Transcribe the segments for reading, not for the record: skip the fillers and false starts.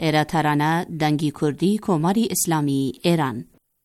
ایراترانا دنگی کردی کماری اسلامی ایران.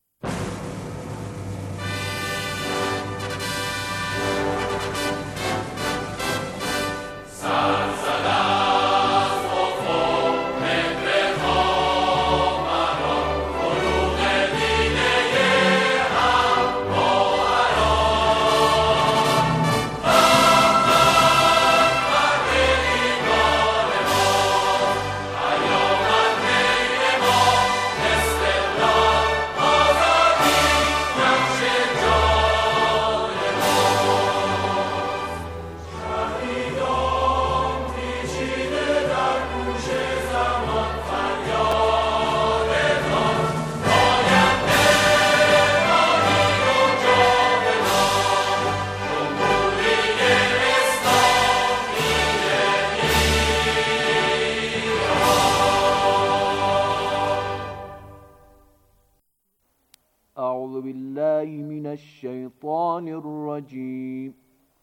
أعوذ بالله من الشيطان الرجيم.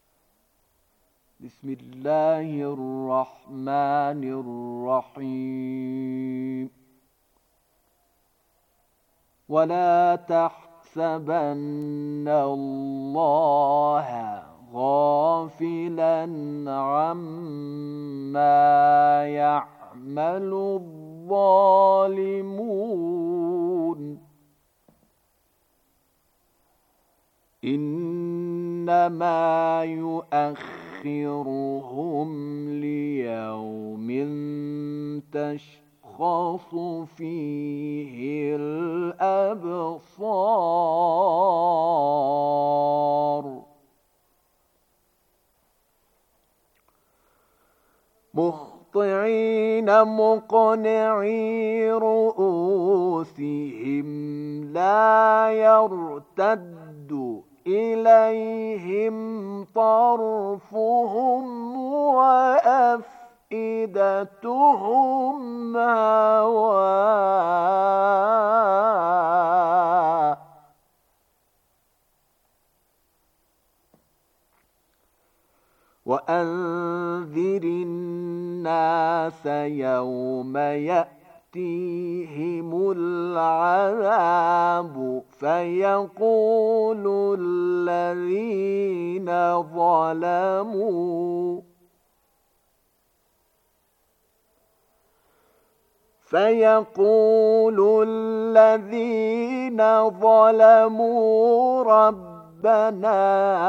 بسم الله الرحمن الرحيم. ولا تحسبن الله غافلا عما يعمل الظالمون، إنما يؤخرهم ليوم تشخص فيه الأبصار، مهطعين مقنعي رؤوسهم لا يرتد إليهم طرفهم وأفئدتهم هواء، وأنذر الناس يوم يأتيهم العذاب فيقول الذين ظلموا ربنا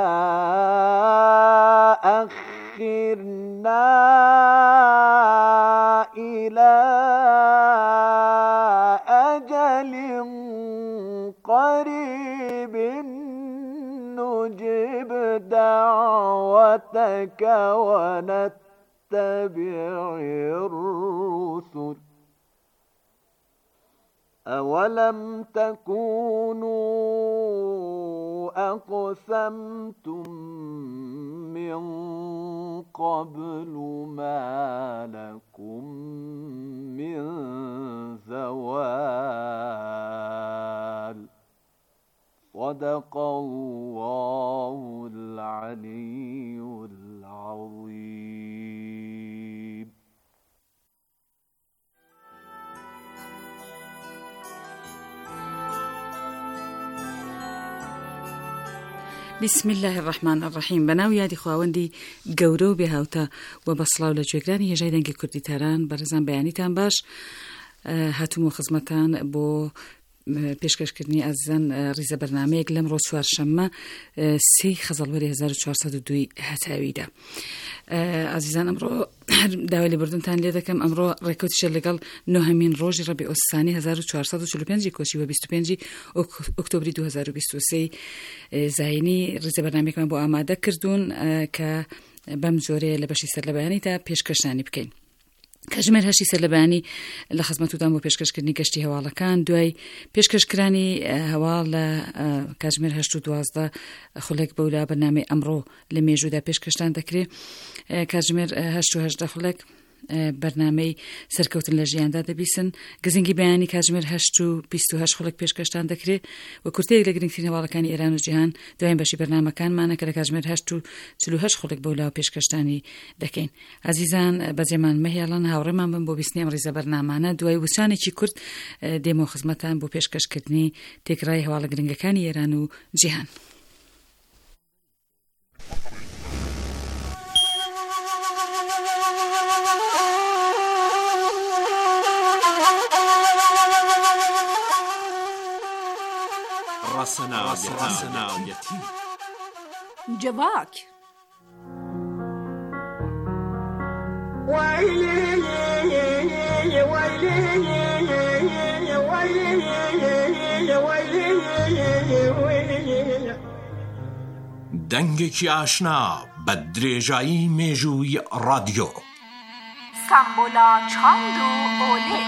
أخرنا إلى أجل قريب نجب دعوتك ونتبع الرسل، أولم تكونوا أقسمتم من قبل ما لكم من زوال. صدق الله العلي العظيم. بسم الله الرحمن الرحیم. بەناو یادی خواوەندی گەورە و بێهاوتە و بەسڵاو لە گوێگرانی هێژای دەنگی کوردیتاران بەڕێزان بەیانیتان باش هاتوومە خزمەتان بۆ پێشکەشکردنی ئازیزان ڕیزە بەرنامەیەک لەم ڕۆژ چوارشەممە 3 خەزەڵوەری 1402 هەتاویدا. ئازیزان ئەمڕۆ داوای لێبوردنتان لێ دەکەم. ئەمڕۆ ڕێکەوتیشە لەگەڵ نۆهەمین ڕۆژی ڕەبیع الثانی 1445 کۆچی و 25 ئۆکتۆبری 2023 زاینی ڕیزە بەرنامەیەکمان بۆ ئامادە کردوون کە بەم جۆرەیە لە بەشی سەرلەبەیانیدا پێشکەشانی بکەین. کاتژمێر 8 سەرلەبەیانی لە خزمەتتان بۆ پێشکەشکردنی گەشتی هەواڵەکان، دوای پێشکەشکرانی هەواڵ لە کاتژمێر 8 و 12 خولێک بەولا بەرنامەی ئەمڕۆ لە مێژوودا پێشکەشتان دەکرێت. کاتژمێر 8 و 18 خولێک بەرنامەی سەرکەوتن لە ژیاندا دەبیسن. گزنگی بەیانی کاتژمێر 8 و 28 خۆڵک پێشکەشتان دەکرێت و کورتەیەک لە گرنگترین هەواڵەکانی ئێران و جیهان دوایین بەشی بەرنامەکانمانە کە لە کاتژمێر 8 و 48 خۆڵک بەولاوە پێشکەشتانی دەکەین. عزیزان بەجێمان مەهێڵن، هاوڕێمان بن بۆ بیستنی ئەم ڕیزە بەرنامانە. دوای وچانێکی کورت دێمە خزمەتان بۆ پێشکەشکردنی تێکڕای هەواڵە گرنگەکانی ئێران و جیهان. ڕەسەناویەتی جواک دەنگێکی ئاشنا بە درێژایی مێژووی ڕادیۆ سامبۆلا چاند و ئۆلێ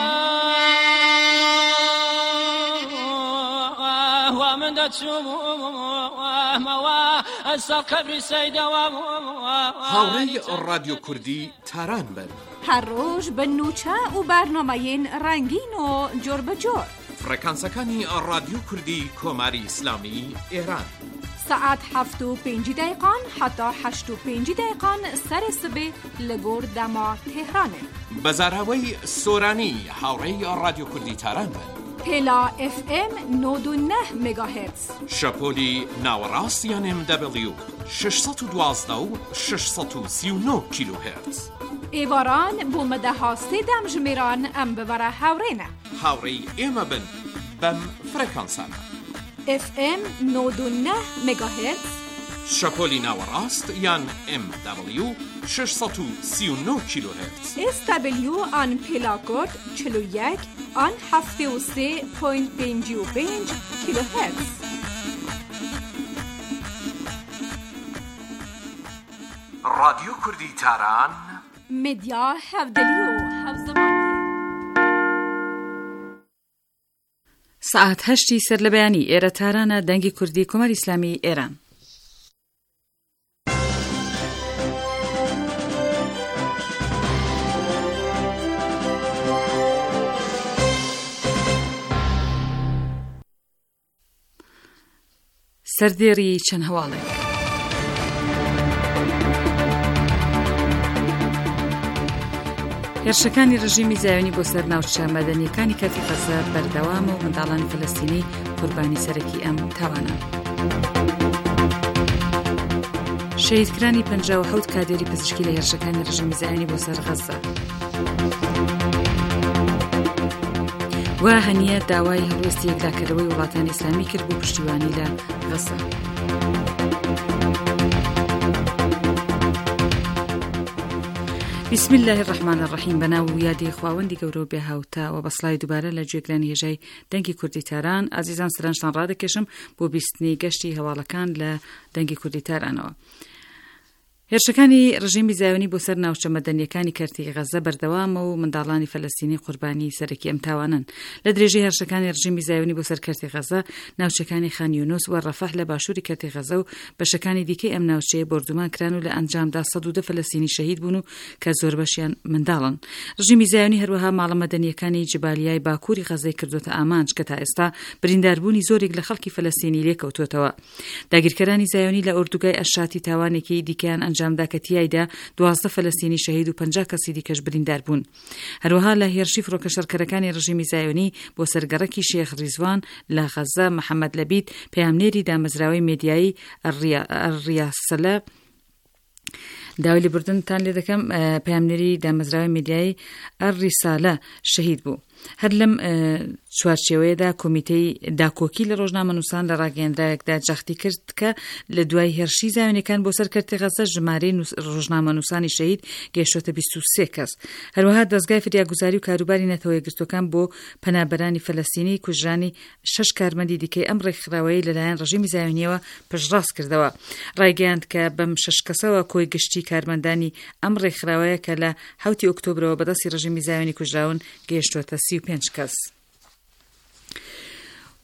هاوڕێی ڕادیۆ کوردی تاران بن. هەر ڕۆژ بە نوچە و بەرنامەیەن ڕەنگین و جۆر بەجۆر. فڕەکانسەکانی ڕادیۆ کوردی کۆماری ئیسلامی ئێران. سعات 7:05 حتا 8:05 سەری سبێ لە گۆر دەما تێهرانێ. بەزاراوەی سۆرانی هاوڕێی ڕادیۆ کوردی تاران بن. پێلا FM 99 مگاهرتز. شەپۆلی ناوەڕاست یان MW 612 و 639 کیلوهرتز. ئێواران بۆ مەدەها سێدەم ژمێران ئەم ببەرە هاوڕێنە. هاوڕێی ئێمە بن بەم فرەکانسانە. FM 99 مگاهرتز. شەپۆلی ناوەڕاست یان MW 639 کیلوهرتز. SW آن پێلاکۆد 41 آن 73.55 کیلوهرتز. رادیۆ کوردی تاران مدیا هەفدەلی و هەفزەمانی. سعات 8 سەر لە بەیانی ئێرە تارانە دەنگی کوردی کۆماری ئیسلامی ئێران. سەردێڕی چەند هەواڵێک. هێرشەکانی ڕژیمی زایۆنی بۆ سەر ناوچە مەدەنیەکانی کەفی غەزە بەردەوامە و منداڵانی فەلەستینی قوربانی سەرەکی ئەم تاوانە. شەهیدکرانی 57 کادێری پزیشکی لە هێرشەکانی ڕژیمی زایۆنی بۆ سەر غەزە. و هەنیە داوای هەڵوێستی یەکلاکردنەوەی وڵاتانی ئیسلامی کرد بۆ پشتیوانی لە غەزە. بسم الله الرحمن الرحیم. بەناو یادی خواوەندی گەورە بێ هاوتا و بەسڵای دووبارە لە گوێگرانی هێژای دەنگی کوردی تاران. ئازیزان سرانشتان ڕادەکێشم بۆ بیستنی گەشتی هەواڵەکان لە دەنگی کوردی تارانەوە. هێرشەکانی ڕژیمی زایۆنی بۆ سەر ناوچە مەدەنیەکانی کەرتی غەزە بەردەوامە و منداڵانی فەلەستینی قوربانی سەرەکی ئەم تاوانن. لە درێژەی هێرشەکانی ڕژیمی زایۆنی بۆ سەر کەرتی غەزە ناوچەکانی خان یونوس و ڕەفەح لە باشووری کەرتی غەزە و بەشەکانی دیکەی ئەم ناوچەیە بردومان کران و لە ئەنجامدا 110 فەلەستینی شەهید بوون و کە زۆر بەشیان منداڵن. ڕژیمی زایۆنی هەروەها ماڵە مەدەنیەکانی جبالیای باکووری غەزەی کردوتە ئامانج کە تا ئێستا برینداربوونی زۆرێک لە خەڵکی فەلەستینی لێکەوتوتەوە. داگیرکەرانی زایۆنی لە ئوردوگای ئەشاتی تاوانێکی دیکەیان ئەنجامدا کە تیایدا 12 فەلەستینی شەهید و 50 کەسی دیکەش بریندار بوون. هەروەها لە هێرشی فڕۆکەشەرکەرەکانی ڕژیمی زایۆنی بۆ سەرگەڕەکی شێخ ڕیزوان لە غەزە محەممەد لەبید پەیامنێری دامەزراوەی مێدیایی ڕیاسەلە داوای لێبوردنتان لێ دەکەم. پەیامنێری دامەزراوەی مێدیایی ئەڕیسالە شەهید بوو. هەر لەم چوارچێوەیەدا کۆمیتەی داکۆکی لە ڕۆژنامەنووسان لە ڕاگەیەندراوێکدا جەختی کرد کە لە دوای هێرشی زایۆنیەکان بۆ سەر کەرتی غەزە ژمارەی ڕۆژنامەنووسانی شەهید گەیشتۆتە 23 کەس. هەروەها دەستگای فریاگوزاری و کاروباری نەتەوە یەکگرتوەکان بۆ پەنابەرانی فەلەستینی کوژرانی 6 کارمەندی دیکەی ئەم ڕێکخراوەیە لەلایەن ڕژیمی زایۆنیەوە پشتڕاست کردەوە. ڕایگەیاند کە بەم 6 کەسەوە کۆی گشتی کارمەندانی ئەم ڕێکخراوەیە کە لە 7 ئۆکتۆبرەوە بەدەستی ڕژیمی زایۆنی کوژراون گەیشتۆتە 35 کەس.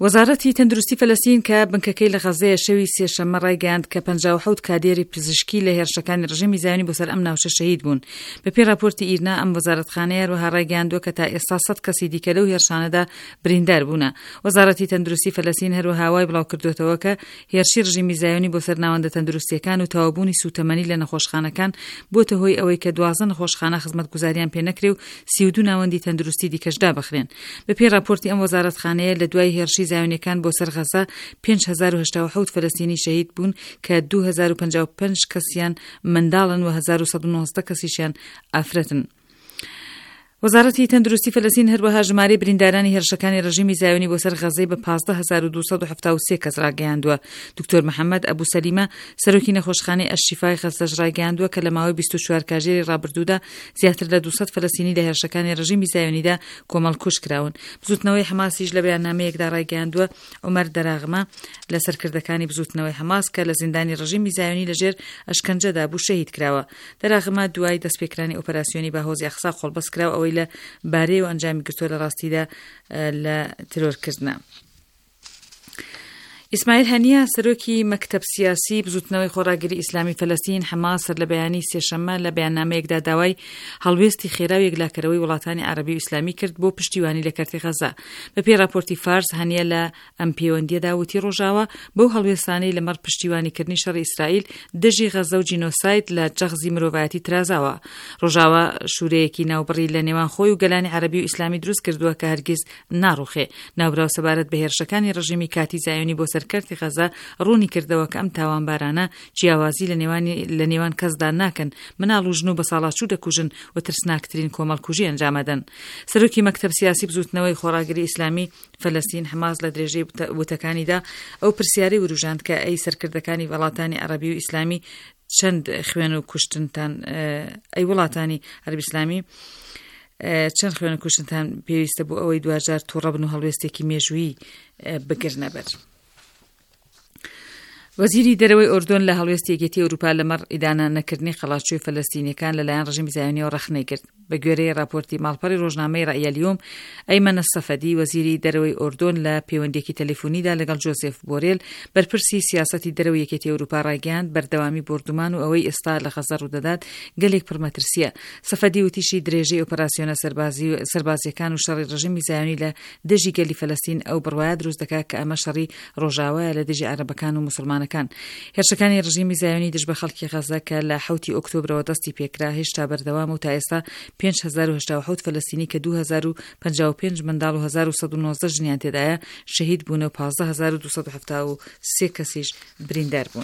وەزارەتی تەندروستی فەلەستین کە بنکەکەی لە غەزەیە شەوی سێشەممە ڕایگەیاند کە 57 کادێری پزیشکی لە هێرشەکانی ڕژیمی زایۆنی بۆ سەر ئەم ناوچە شەهید بوون. بەپێی راپۆرتی ئیرنا ئەم وەزارەتخانەیە هەروەها ڕایگەیاندووە کە تا ئێستا 100 کەسی دیکە لەو هێرشانەدا بریندار بوونە. وەزارەتی تەندروستی فەلەستین هەروەها وای بڵاو کردوێتەوە کە هێرشی ڕژیمی زایۆنی بۆ سەر ناوەندە تەندروستیەکان و تەوابوونی سوتەمەنی لە نەخۆشخانەکان بۆتە هۆی ئەوەی کە 12 نەخۆشخانە خزمەتگوزاریان پێ نەکرێ و 32 ناوەندی تەندروستی دیکەشدا بخرێن. بەپێی راپۆرتی ئەم وەزارەتخانەیە لە دوای هێرشی زایۆنیەکان بۆ سەر غەزە 5087 فەلەستینی شەهید بوون کە 2055 کەسیان منداڵن و 1190 کەسیشیان ئافرەتن. وەزارەتی تەندروستی فەلەستین هەروەها ژمارەی بریندارانی هێرشەکانی ڕژیمی زایۆنی بۆ سەر غەزەی بە 15273 کەس ڕاگەیاندووە. دکتۆر محەممەد ئەبوو سەلیمە سەرۆکی نەخۆشخانەی ئەشیفای غەزەش ڕاگەیاندووە کە لە ماوەی 24 کاژێری ڕابردوودا زیاتر لە 200 فەلەستینی لە هێرشەکانی ڕژیمی زایۆنیدا کۆمەڵکوژ کراون. بزوتنەوەی حماسیش لە بەیاننامەیەکدا ڕاگەیاندووە عومەر دەراغمە لە سەرکردەکانی بزوتنەوەی حماس کە لە زیندانی ڕژیمی زایۆنی لەژێر ئەشکەنجەدا بوو شەهید کراوە. دەراغمە دوای دەستپێکرانی ئۆپەراسیۆنی باهۆزی ئەقسا خۆڵبەست کراوە ئەوەی لە بارەی و ئەنجامی گرتووە لە ڕاستیدا لە ترۆرکردنە. ئیسماعیل هەنیە سەرۆکی مەکتەب سیاسی بزوتنەوەی خۆراگری ئیسلامی فەلەستین حماس لە بەیانی سێشەممە لە بەیاننامەیەکدا داوای هەڵوێستی خێرا و یەکلاکەرەوەی وڵاتانی عەرەبی و ئیسلامی کرد بۆ پشتیوانی لە کەرتی غەزە. بەپێی راپۆرتی فارس هەنیە لە ئەم پەیوەندیەدا وتی ڕۆژاوە بەو هەڵوێستانەی لەمەڕ پشتیوانیکردنی شەڕی ئیسرائیل دژی غەزە و جینۆساید لە جەغزی مرۆڤایەتی ترازاوە. ڕۆژاوە شوورەیەکی ناوبڕی لە نێوان خۆی و گەلانی عەرەبی و ئیسلامی دروست کردووە کە هەرگیز ناڕوخێ. ناوبراو سەبارەت بە هێرشەکانی ڕژیمی کاتی زایۆنی بۆ کەرتی غەزە ڕوونی کردەوە کە ئەم تاوانبارانە جیاوازی لە نێوان کەسدا ناکەن، مناڵ و ژن و بە ساڵاچوو دەکوژن و ترسناکترین کۆمەڵکوژی ئەنجامەدەن. سەرۆکی مەکتەب سیاسی بزوتنەوەی خۆراگری ئیسلامی فەلەستین حماس لە درێژەی وتەکانیدا ئەو پرسیارەی وروژاند کە ئەی سەرکردەکانی وڵاتانی عەرەبی و ئیسلامی چەند خوێن و کوشتنتان ئەی وڵاتانی عەرەبی ئیسلامی چەند خوێن و کوشتنتان پێویستە بوو ئەوەی دوجار تووڕەبن و هەڵوێستێکی مێژووی بگرنە بەر. وەزیری دەرەوەی ئۆردۆن لە هەڵوێستی یەکێتی ئەوروپا لەمەڕ ئیدانە نەکردنی خەڵاتچووی فەلەستینیەکان لەلایەن ڕژیمی زایۆنیەوە ڕەخنەی کرد. بە گوێرەی راپۆرتی ماڵپەڕی ڕۆژنامەی ڕائیەلیۆم ئەیمەنە سەفەدی وەزیری دەرەوەی ئۆردۆن لە پەیوەندیەکی تەلەفۆنیدا لەگەڵ جۆزێف بۆرێل بەرپرسی سیاسەتی دەرەوەی یەکێتی ئەوروپا ڕایگەیاند بەردەوامی بردومان و ئەوەی ئێستا لە غەزە ڕوودەدات گەلێک پڕمەترسیە. سەفەدی وتیشی درێژەی ئۆپەراسیۆنە سەربازیەکان و شەڕی ڕژیمی زایۆنی لە دژی گەلی فەلەستین ئەو بڕوایە دروست دەکات کە ئەمە شەڕی ڕۆژاوایە لە دژی عەرەبەکان و مسلمانەکان. هێرشەکانی ڕژیمی زایۆنی دژ بە خەڵکی غەزە کە لە 7 ئۆکتۆبرەوە دەستی پێکرا هێشتا بەردەوام و تا ئێستا 5087 فەلەستینی کە 2055 منداڵ و 1190 ژنیان تێدایە شەهید بوون و 15273 کەسیش بریندار بوون.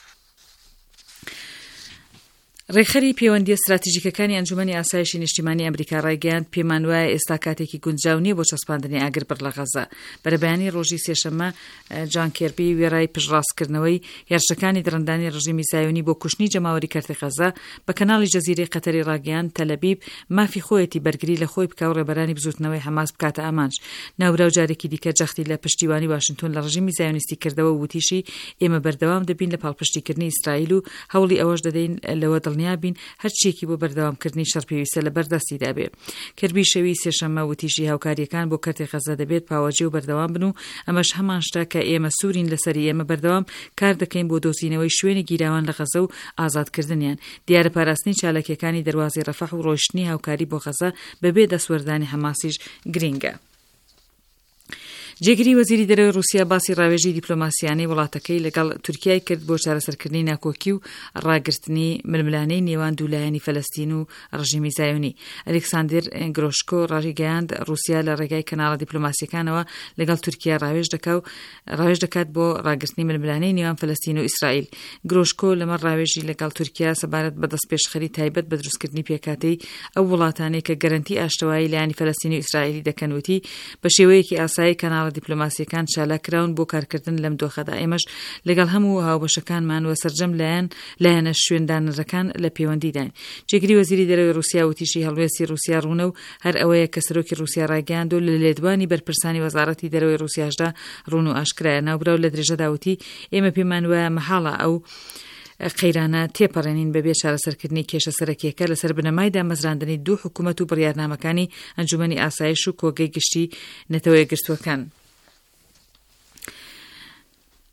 ڕێخەری پەیوەندی استراتیژیکەکانی ئەنجومەنی ئاسایشی نیشتیمانی ئەمریکا ڕایگەیاند پێمان وایە ئێستا کاتێکی گونجاو نییە بۆ چەسپاندنی ئاگر بڕ لە غەزە. بەرەبەیانی ڕۆژی سێشەممە جان کێربی وێڕای پشڕاستکردنەوەی هێرشەکانی درەندانی ڕژیمی زایۆنی بۆ کوشتنی جەماوەری کەرتی غەزە بە کەناڵی جەزیرەی قەتەری ڕاگەیاند تەلەبیب مافی خۆیەتی بەرگری لە خۆی بکە و ڕێبەرانی بزوتنەوەی حەماس بکاتە ئامانج. ناوراو جارێکی دیکە جەختی لە پشتیوانی واشنگتۆن لە ڕژیمی زایۆنیستی کردەوە و وتیشی ئێمە بەردەوام دەبین لە پاڵپشتیکردنی ئیسرائیل و هەوڵی ئەوەش دەدەین لەوە دڵنیابین هەرچیەکی بۆ بەردەوامکردنی شەڕ پێویستە لە بەردەستیدا بێ. کەربی شەوی سێشەممە وتیشی هاوکاریەکان بۆ کەرتی غەزە دەبێت پاوەجێ و بەردەوام بن و ئەمەش هەمان شتە کە ئێمە سوورین لەسەری ئێمە بەردەوام کار دەکەین بۆ دۆزینەوەی شوێنی گیراوان لە غەزە و ئازادکردنیان، دیارە پاراستنی چالاکیەکانی دەواازی ڕەفەح و ڕۆیشتنی هاوکاری بۆ غەزە بەبێ دەسوەردانی حەماسیش گرینگە. جێگیری وەزیری دەرەوەی رووسیا باسی ڕاوێژی دیپلۆماسیانەی وڵاتەکەی لەگەڵ تورکیای کرد بۆ چارەسەرکردنی ناکۆکی و ڕاگررتنی ململانەی نێوان دوولایەنی فەلەستین و ڕژیمی زایۆنی. ئەلێکساندر گرۆشکۆ ڕاگەیاند رووسیا لە ڕێگای کەناڵە دیپلۆماسیەکانەوە لەگەڵ تورکیا ڕاوێژ دەکات بۆ ڕاگررتنی ململانەی نێوان فەلەستین و ئیسرائیل. گرۆشکۆ لەمە ڕاوێژی لەگەڵ تورکیا سەبارەت بە دەستپێشخەری تایبەت بە دروستکردنی پێکاتەی ئەو وڵاتانەی کە گەرنتی ئاشتەوایی لایەنی فەلەستین و ئیسرائیلی دەکەنوتی بە شێوەیەکی ئاسایی کەناڵە دیپلۆماسیەکان چالاکراون بۆ کارکردن لەم دۆخەدا. ئێمەش لەگەڵ هەموو هاوبەشەکانمان وە سەرجەم لایەنە شوێندانەرەکان لە پەیوەندیدان. جێگیری وەزیری دەرەوەی رووسیا وتیشی هەڵوێستی رووسیا ڕوونە و هەر ئەوەیە کە سەرۆکی رووسیا ڕاگەیاند و لە لێدوانی بەرپرسانی وەزارەتی دەرەوەی رووسیاشدا ڕوون و ئاشکرایە. ناوبراو لە درێژەدا وتی ئێمە پێمان وایە مەحاڵە ئەو قەیرانە تێپەڕێنین بەبێ چارەسەرکردنی کێشە سەرەکیەکە لەسەر بنەمای دامەزراندنی دوو حکوومەت و بڕیارنامەکانی ئەنجومەنی ئاسایش و کۆگەی گشتی نەتەوەی گرتووەکان.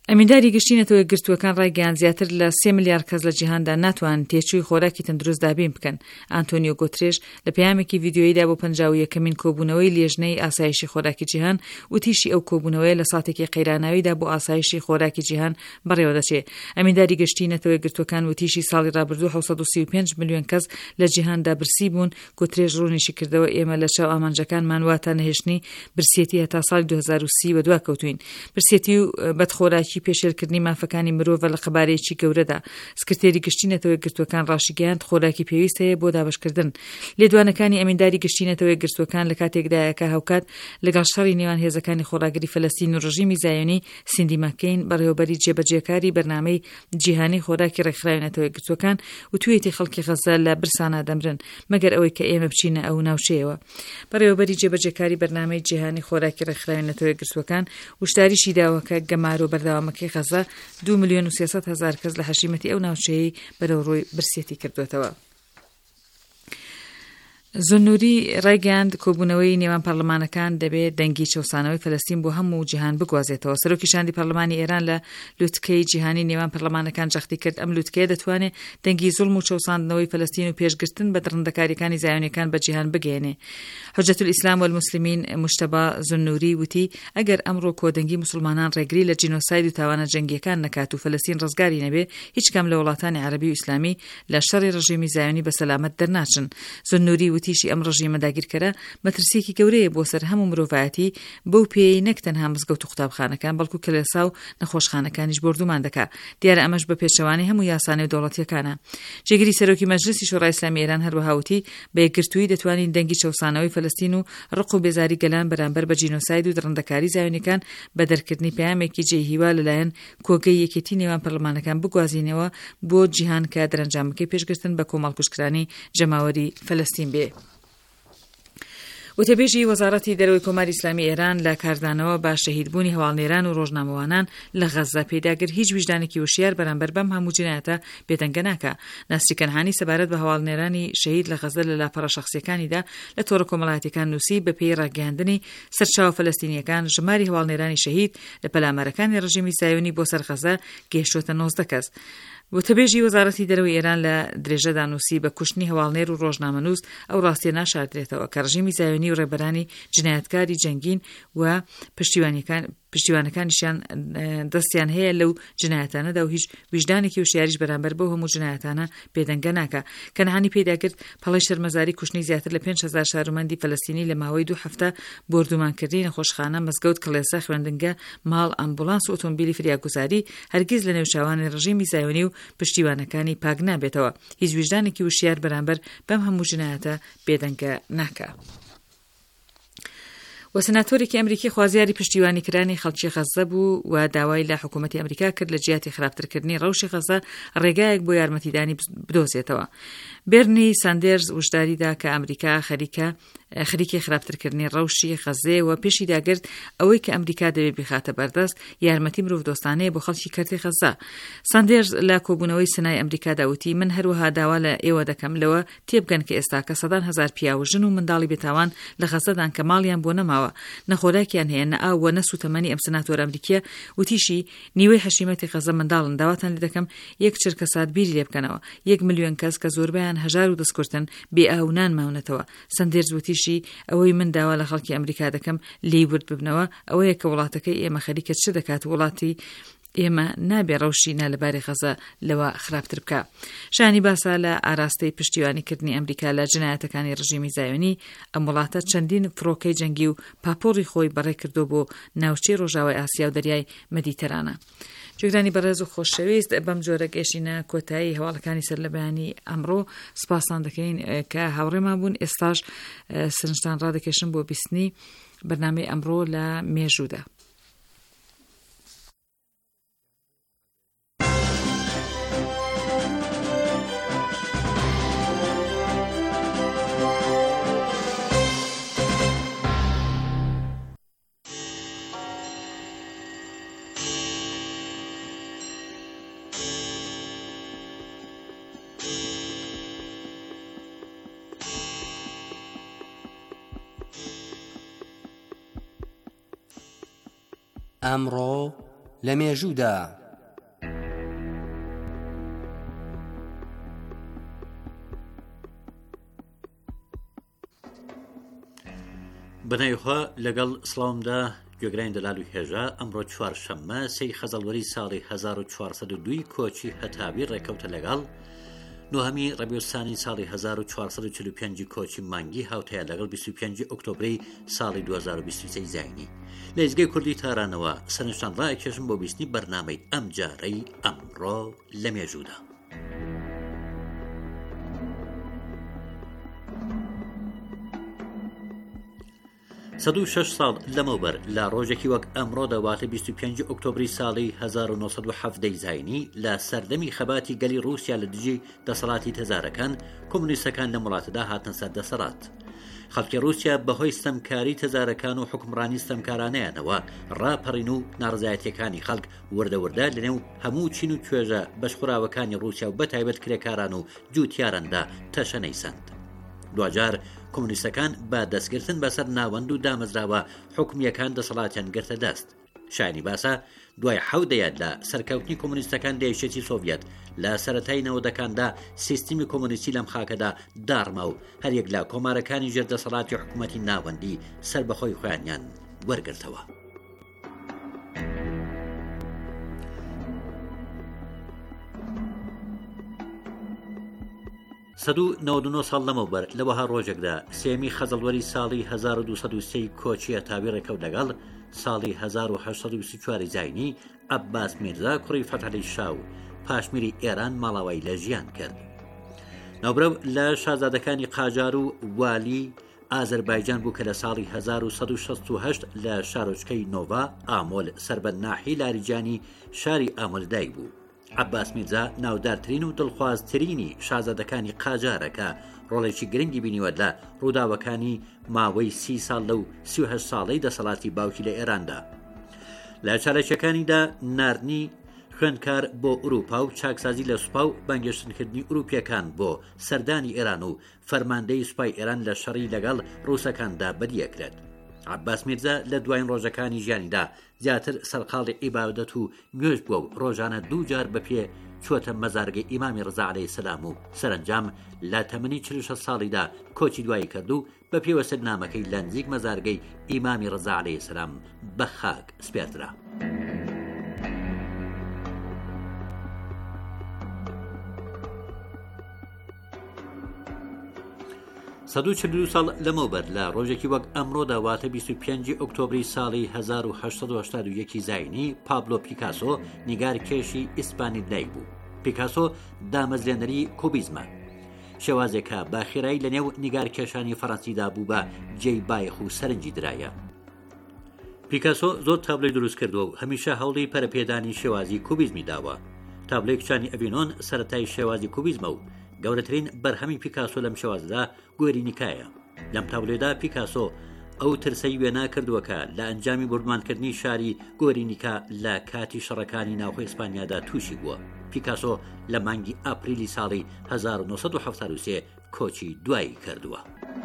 ئەمینداری گشتینەتەوە گرتووەکان ڕایگەیان زیاتر لە 3 ملیار کەس لە جیهاندا ناتوان تێچووی خۆراکی تەندروست دابین بکەن. ئانتۆنیۆ گۆترێژ لە پەیامێکی ڤیدیۆییدا بۆ 51مین کۆبوونەوەی لێژنەی ئاسایشی خۆراکی جیهان وتیشی ئەو کۆبوونەوەی لە ساتێکی قەیراناویدا بۆ ئاسایشی خۆراکی جیهان بەڕێوە دەچێت. ئەمینداری گشتینەتەوە گرتووەکان وتیشی ساڵی ڕابردوو 735 ملیۆن کەس لە جیهاندا برسی بوون. گۆترێژ ڕوونیشی کردەوە ئێمە لە چاو ئامانجەکانمان واتە نەهێشتنی برسێتی هەتا ساڵی 2030 بەدوا کەوتوین. برسێتی و بەدخۆراکی پێشێلکردنی مافەکانی مرۆڤ لە قەبارەیەکی گەورەدا. سکرتێری گشتینەتەوە گرتووەکان ڕاشیگەیاند خۆراکی پێویست هەیە بۆ دابەشکردن. لێدوانەکانی ئەمینداری گشتینەتەوە گرتووەکان لە کاتێکدایە کە هاوکات لەگەڵ شەڕی نێوان هێزەکانی خۆراگری فەلەستین و ڕژیمی زایۆنی سیندیماکەین بەڕێوەبەری جێبەجێکاری بەرنامەی جیهانی خۆراکی ڕێکخراوێنەتەوە گرتووەکان و توێتی خەڵکی غەزە لە برسانە دەمرن مەگەر ئەوەی کە ئێمە بچینە ئەو ناوچەیەوە. بەڕێوەبەری جێبەجێکاری بەرنامەی جیهانی خۆراکی ڕێکخراوێنەتەوە گرتووەکان وشتاریشی داوەکە گەمار و بەردەوامەکەی غەزە 2,300,000 کەس لە حەشیمەتی ئەو ناوچەیەی بەرەو ڕووی برسێتی کردوێتەوە. زۆنووری ڕایگەیاند کۆبوونەوەی نێوان پەرلەمانەکان دەبێت دەنگی چەوسانەوەی فەلەستین بۆ هەموو جیهان بگوازێتەوە. سەرۆکی شاندی پەرلەمانی ئێران لە لوتکەی جیهانی نێوان پەرلەمانەکان جەختی کرد ئەم لوتکەیە دەتوانێت دەنگی زوڵم و چەوساندنەوەی فەلەستین و پێشگرتن بە درڕندەکاریەکانی زایۆنیەکان بە جیهان بگەێنێ. حوجەت الئیسلام والموسلیمین مجتەبا زۆنووری وتی ئەگەر ئەمڕۆ کۆدەنگی موسڵمانان ڕێگری لە جینۆساید و تاوانە جەنگیەکان نەکات و فەلەستین ڕزگاری نەبێ هیچ کام لە وڵاتانی عەرەبی و ئیسلامی لە شەڕی ڕژیمی زایۆنی بە سەلامەت دەرناچن. زۆنووری وتیشی ئەم ڕژیمە داگیرکەرە مەترسیەکی گەورەیە بۆ سەر هەموو مرۆڤایەتی بەو پێی نەک تەنها مزگەوت و قوتابخانەکان بەڵکو کلێسا و نەخۆشخانەکانیش بردومان دەکات. دیارە ئەمەش بە پێچەوانی هەموو یاسانەی و دەوڵەتیەکانە. جێگیری سەرۆکی مەجلیسی شۆڕای ئیسلامی ئێران هەروەها وتی بە یەکگرتووی دەتوانین دەنگی چەوسانەوەی فەلەستین و ڕق و بێزاری گەلان بەرامبەر بە جینۆساید و درڕندەکاری زایۆنیەکان بە دەرکردنی پەیامێکی جێهیوا لەلایەن کۆگەی یەکێتی نێوان پەرلەمانەکان بگوازینەوە بۆ جیهان کە دەرەنجامەکەی پێشگرتن بە کۆمەڵکوژکرانی جەماوەری فەلەستین بێ. وتەبێژی وەزارەتی دەرەوەی کۆماری ئیسلامی ئێران لە کاردانەوە بە شەهیدبوونی هەواڵنێران و ڕۆژنامەوانان لە غەزە پێداگر هیچ ویژدانێکی وشیار بەرامبەر بەم هەموو جینایەتە بێدەنگە ناکە. ناسری کەنعانی سەبارەت بە هەواڵنێرانی شەهید لە غەزە لە لاپەڕە شەخسیەکانیدا لە تۆڕە کۆمەڵایەتیەکان نووسی بە پێی ڕاگەیاندنی سەرچاوە فەلەستینیەکان ژماری هەواڵنێرانی شەهید لە پەلامەرەکانی ڕژیمی زایۆنی بۆ سەر غەزە گەیشتووەتە 90 کەس. وتەبێژی وەزارەتی دەرەوەی ئێران لە درێژەدا نووسی بە کوشتنی هەواڵنێر و ڕۆژنامەنووس ئەو ڕاستیە ناشاردرێتەوە کە ڕژیمی زایۆنی و ڕێبەرانی جنایەتکاری جەنگین و پشتیوانەکانیشیان دەستیان هەیە لەو جنایەتانەدا و هیچ ویژدانێکی وشیاریش بەرامبەر بۆ هەموو جنایەتانە بێدەنگە ناکە. کەنعانی پێداگرت پەڵەی شەرمەزاری کوشتنی زیاتر لە 5,000 شارۆمەندی فەلەستینی لە ماوەی 2 هەفتە بردومانکردنی نەخۆشخانە، مزگەوت، کڵێسا، خوێندنگە، ماڵ، ئەمبولانس و ئۆتۆمبیلی فریاگوزاری هەرگیز لە نێوچاوانی ڕژیمی زایۆنی و پشتیوانەکانی پاک نابێتەوە. هیچ ویژدانێکی وشیار بەرامبەر بەم هەموو جنایەتە بێدەنگە ناکە. و سناتۆرێکی ئەمریکی خوازیاری پشتیوانیکردنی خەڵکی غەزە بوو و داوای لە حکوومەتی ئەمریکا کرد لە جیاتی خراپترکردنی ڕەوشی غەزە ڕێگایەک بۆ یارمەتیدانی بدۆزێتەوە. بێرنی ساندێرز وشداریدا کە ئەمریکا خەریکی خراپترکردنی ڕەوشی غەزێ و پێشی داگرت ئەوەی کە ئەمریکا دەبێت بخاتە بەردەست یارمەتی مرۆڤدۆستانەیە بۆ خەڵکی کردی غەزە. ساندێرز لە کۆبوونەوەی سنای ئەمریکا داوتی من هەروەها داوا لە ئێوە دەکەم لەوە تێبگەن کە ئێستا کە سەدان هەزار پیا و ژن و منداڵی بێتاوان لە غەزەدان کە ماڵیان بۆ نەماوە، نەخۆراکیان هەیە، نە ئاو و نەسوتەمەنی ئەم سناتۆر ئەمریکیە وتیشی نیوەی حەشیمەتی غەزە منداڵن. داواتان لێ دەکەم یەک چرکە سات بیری لێ بکەنەوە. 1 ملیۆن کەس کە زۆربیان هەژار و دەستکورتن بێ ئاونان ماونەتەوە. ساندێرز وتیشی ئەوەی من داوا لە خەڵکی ئەمریکا دەکەم لێی ورد ببنەوە ئەوەیە کە وڵاتەکەی ئێمە خەریکە چ دەکات، وڵاتی ئێمە نابێ ڕەوشی نالەباری غەزە لەوە خراپتر بکە. شانی باسا لە ئاراستەی پشتیوانیکردنی ئەمریکا لە جنایەتەکانی ڕژیمی زایۆنی ئەم وڵاتە چەندین فڕۆکەی جەنگی و پاپۆڕی خۆی بەڕێ کردو بۆ ناوچەی ڕۆژاوای ئاسیا و دەریای مەدیتەرانە. جوگرانی بەڕێز و خۆشەویست، بەم جۆرە گەشتینە کۆتایی هەواڵەکانی سەر لە بەیانی ئەمڕۆ سپاسان دەکەین کە هاوڕێمان بوون. ئێستاش سرنجتان ڕادەکێشم بۆ بیستنی بەرنامەی ئەمڕۆ لە مێژوودا. ئەمڕۆ لە مێژوودا. بەناویخوا لەگەڵ سڵاومدا گوێگرانی دەلال و هێژە ئەمڕۆ چوارشەممە سەی خەزەڵوەری ساڵی 1402 کۆچی هەتاوی ڕێکەوتە لەگەڵ نۆهەمی ڕەبیوسانی ساڵی 1445 کۆچی مانگی هاوتەیە لەگەڵ 25 ئۆکتۆبری ساڵی 2023 زاینی لە هێزگەی کوردی تارانەوە سەرنجدان ڕایکێشم بۆ بیستنی بەرنامەی ئەم جارەی ئەمڕۆ لە مێژوودا. 106 ساڵ لەمەوبەر لە ڕۆژێکی وەک ئەمڕۆ دەواتە 25 ئۆکتۆبری ساڵی 1970 زاینی لە سەردەمی خەباتی گەلی رووسیا لە دژی دەسەڵاتی تەزارەکان کۆمونیستەکان لە وڵاتەدا هاتن سەر دەسەڵات. خەڵکی رووسیا بەهۆی ستەمکاری تەزارەکان و حکمڕانی ستەمکارانەیانەوە ڕاپەڕین و ناڕزایەتیەکانی خەڵک وردەوردە لەنێو هەموو چین و توێژە بەشخوراوەکانی رووسیا و بەتایبەت کرێکاران و جووتیاراندا تەشە نەیسەند. دوجار کۆمونیستەکان بە دەستگرتن بەسەر ناوەند و دامەزراوە حکومیەکان دەسەڵاتیان گرتە دەست. شایانی باسە دوای حەودەیە لە سەرکەوتنی کۆمونیستەکان دەیشێتی سۆڤیەت لە سەرەتای نەوەدەکاندا سیستمی کۆمونیستی لەم خاکەدا دارما و هەریەک لە کۆمارەکانی ژێردەسەڵاتی حکوومەتی ناوەندی سەر بەخۆی خۆیانیان وەرگرتەوە. سەدو 99 ساڵ لەمەوبەر لەوەها ڕۆژێکدا سێمی خەزەڵوەری ساڵی 1203 کۆچی هەتاوی ڕێکەوت لەگەڵ ساڵی 1824 زاینی عەباس میرزا کوڕی فەتحعەلی شاو پاشمیری ئێران ماڵاوای لە ژیان کرد. ناوبرەو لە شازادەکانی قاجار و والی ئازەربایجان بوو کە لە ساڵی 1968 لە شارۆچکەی نۆڤا ئامۆل سەربەناحی لاریجانی شاری ئامۆلدای بوو. عەباس میرزا ناودارترین و دڵخوازترینی شازادەکانی قاجارەکە ڕۆڵێکی گرنگی بینیوە لە ڕووداوەکانی ماوەی 30 ساڵ لەو 38 ساڵەی دەسەڵاتی باوکی لە ئێراندا. لە چالەکیەکانیدا ناردنی خوێندکار بۆ ئوروپا و چاکسازی لە سوپا و بانگێشتنکردنی ئوروپیەکان بۆ سەردانی ئێران و فەرماندەی سوپای ئێران لە شەڕی لەگەڵ ڕووسەکاندا بەدیەکرێت. عەباس میرزا لە دوایین ڕۆژەکانی ژیانیدا زیاتر سەرقاڵی عیبادەت و نوێژ بووە و ڕۆژانە دووجار بەپێ چووەتە مەزارگەی ئیمامی ڕزا عەلەیهی سەلام و سەرنجام لە تەمەنی 46 ساڵیدا کۆچی دوایی کرد و بە پێوەسەر نامەکەی لە نزیک مەزارگەی ئیمامی ڕزا عەلەیهی سەلام بە خاک سپێردرا. 142 ساڵ لەمەوبەر لە ڕۆژێکی وەک ئەمڕۆ داواتە 25 ئۆکتۆبری ساڵی 1881 زاینی پابلۆ پیکاسۆ نیگارکێشی ئیسپانیای بوو. پیکاسۆ دامەزرێنەری کوبیزمە، شێوازێکە باخیرایی لە نێو نیگارکێشانی فەڕەنسیدا بوو بە جێی بایەخ و سەرنجی درایە. پیکاسۆ زۆر تابلۆی دروست کردووە و هەمیشە هەوڵی پەرەپێدانی شێوازی کوبیزمی داوە. تابلۆی کچانی ئەڤینۆن سەرەتای شێوازی کوبیزمە و گەورەترین بەرهەمی پیکاسۆ لەم شێوازدا گۆرینیکایە. لەم تابلۆدا پیکاسۆ ئەو ترسەی وێنا کردووەکە لە ئەنجامی بردمانکردنی شاری گۆرینیکا لە کاتی شەڕەکانی ناوخۆی ئیسپانیادا تووشی بووە. پیکاسۆ لە مانگی ئاپریلی ساڵی 1973 کۆچی دوایی کردووە.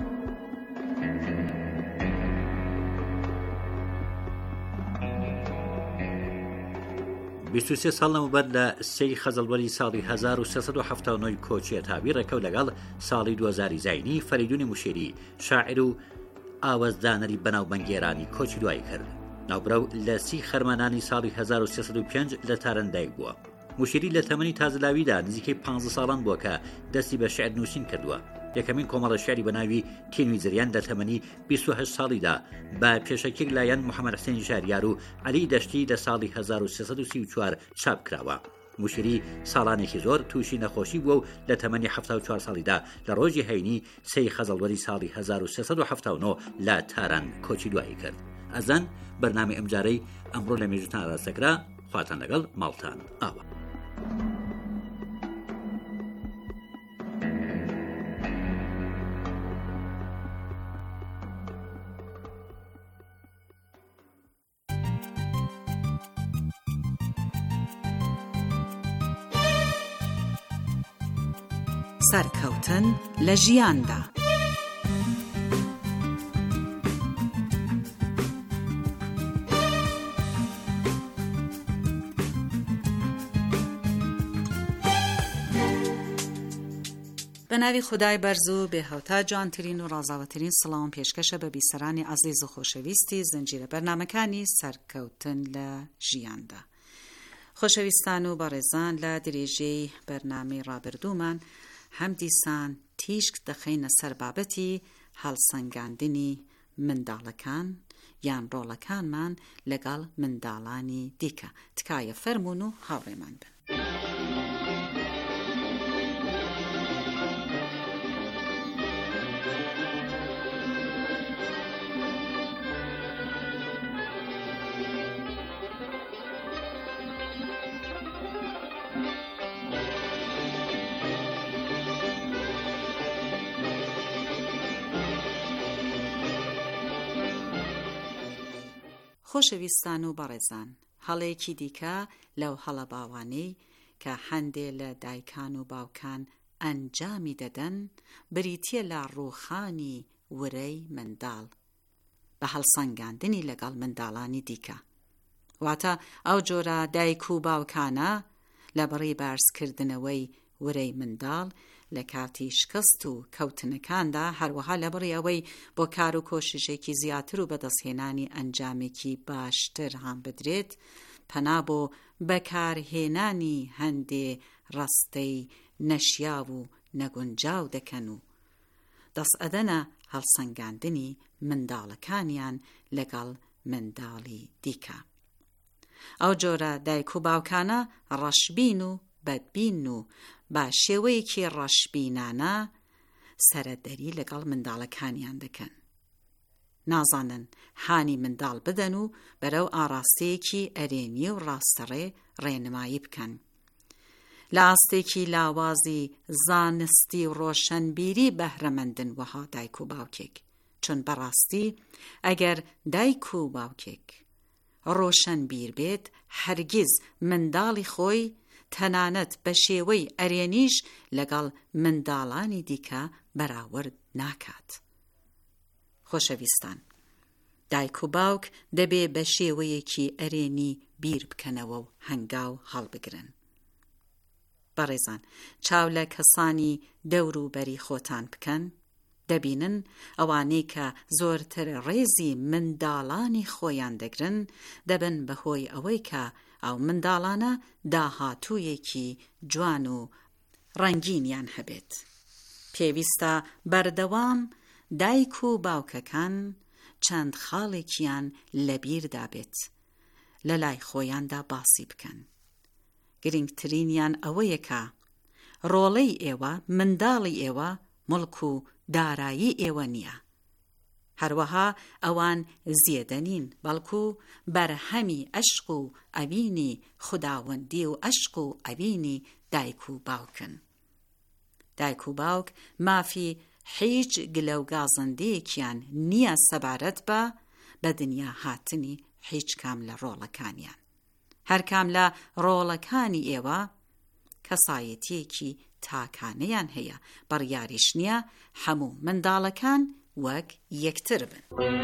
بیست ساڵ لەمەوبەر لە سەی خەزەڵوەری ساڵی 1379 کۆچی هەتاوی ڕێکەوت لەگەڵ ساڵی 2000 زاینی فەریدونی موشێری شاعر و ئاوازدانەری بەناوبانگی ئێرانی کۆچی دوایی کرد. ناوبرەو لە 30 خەرمانانی ساڵی 1305 لە تارەندایک بووە. موشێری لە تەمەنی تازەلاویدا نزیکەی 15 ساڵان بووە کە دەستی بە شێعر نووسین کردووە. یەکەمین کۆمەڵە شێعری بەناوی تینوی زریان لە تەمەنی 28 ساڵیدا بە پێشەکێک لایەن محەممەد حوسێنی شاریار و عەلی دەشتی لە ساڵی 1334 چاپ کراوە. موشێری ساڵانێکی زۆر تووشی نەخۆشی بووە و لە تەمەنی 74 ساڵیدا لە ڕۆژی هەینی سەی خەزەڵوەری ساڵی 1379 لە تاران کۆچی دوایی کرد. ئەزان بەرنامەی ئەمجارەی ئەمڕۆ لە مێژوتان ڕاستەکرا. خواتان لەگەڵ ماڵتان ئاوە. سەرکەوتن لە ژیاندا. بەناوی خودای بەرز و بێهەوتا جوانترین و ڕازاوەترین سڵاو پێشکەشە بە بیسەرانی عەزیز و خۆشەویستی زنجیرە بەرنامەکانی سەرکەوتن لە ژیاندا. خۆشەویستان و بەڕێزان، لە درێژەی بەرنامەی ڕابردوومان هەم دیسان تیشک دەخەینە سەر بابەتی هەڵسەنگاندنی منداڵەکان یان ڕۆڵەکانمان لەگەڵ منداڵانی دیکە. تکایە فەرموون و هاوڕێمان بن. خۆشەویستان و بەڕێزان، هەڵەیەکی دیکە لەو هەڵە باوانەی کە هەندێ لە دایکان و باوکان ئەنجامی دەدەن بریتیە لە ڕووخانی ورەی منداڵ بە هەڵسەنگاندنی لەگەڵ منداڵانی دیکە. واتە ئەو جۆرە دایک و باوکانە لە بەڕێ بارزکردنەوەی ورەی منداڵ لە کاتی شکست و کەوتنەکاندا، هەروەها لە بڕی ئەوەی بۆ کار و کۆششێکی زیاتر و بەدەستهێنانی ئەنجامێکی باشتر هەم بدرێت، پەنا بۆ بەکارهێنانی هەندێ ڕستەی نەشیاو و نەگونجاو دەکەن و دەست ئەدەنە هەڵسەنگاندنی منداڵەکانیان لەگەڵ منداڵی دیکە. ئەو جۆرە دایک و باوکانە ڕەشبین و بەدبین و با شێوەیەکی ڕەشبینانە سەرەدەری لەگەڵ منداڵەکانیان دەکەن. نازانن هانی منداڵ بدەن و بەرەو ئاراستەیەکی ئەرێنی و ڕاستەڕێ ڕێنمایی بکەن. لە ئاستێکی لاوازی زانستی و ڕۆشنبیری بەهرەمەندن وەها دایک و باوکێک، چون بەڕاستی ئەگەر دایک و باوکێک ڕۆشنبیر بێت، هەرگیز منداڵی خۆی تەنانەت بە شێوەی ئەرێنیش لەگەڵ منداڵانی دیکە بەراورد ناکات. خۆشەویستان، دایک و باوک دەبێ بە شێوەیەکی ئەرێنی بیر بکەنەوە و هەنگاو هەڵبگرن. بەڕێزان، چاو لە کەسانی دەور و بەری خۆتان بکەن، دەبینن ئەوانەی کە زۆرتر ڕێزی منداڵانی خۆیان دەگرن دەبن بەهۆی ئەوەی کە ئەو منداڵانە داهاتوویەکی جوان و ڕەنگینیان هەبێت. پێویستە بەردەوام دایک و باوکەکان چەند خاڵێکیان لەبیردا بێت، لە لای خۆیاندا باسی بکەن. گرنگترینیان ئەوەیە کە ڕۆڵەی ئێوە، منداڵی ئێوە، مڵک و دارایی ئێوە نییە. هەروەها ئەوان زیێدە نین، بەڵکو بەرهەمی عەشق و ئەوینی خوداوەندی و عەشق و ئەوینی دایک و باوکن. دایک و باوک مافی هیچ گلەوگازەندەیەکیان نییە سەبارەت بە دنیا هاتنی هیچ کام لە ڕۆڵەکانیان. هەر کام لە ڕۆڵەکانی ئێوە کەسایەتیەکی تاکانەیان هەیە، بڕیاریش نییە هەموو منداڵەکان وەک یەکتر بن.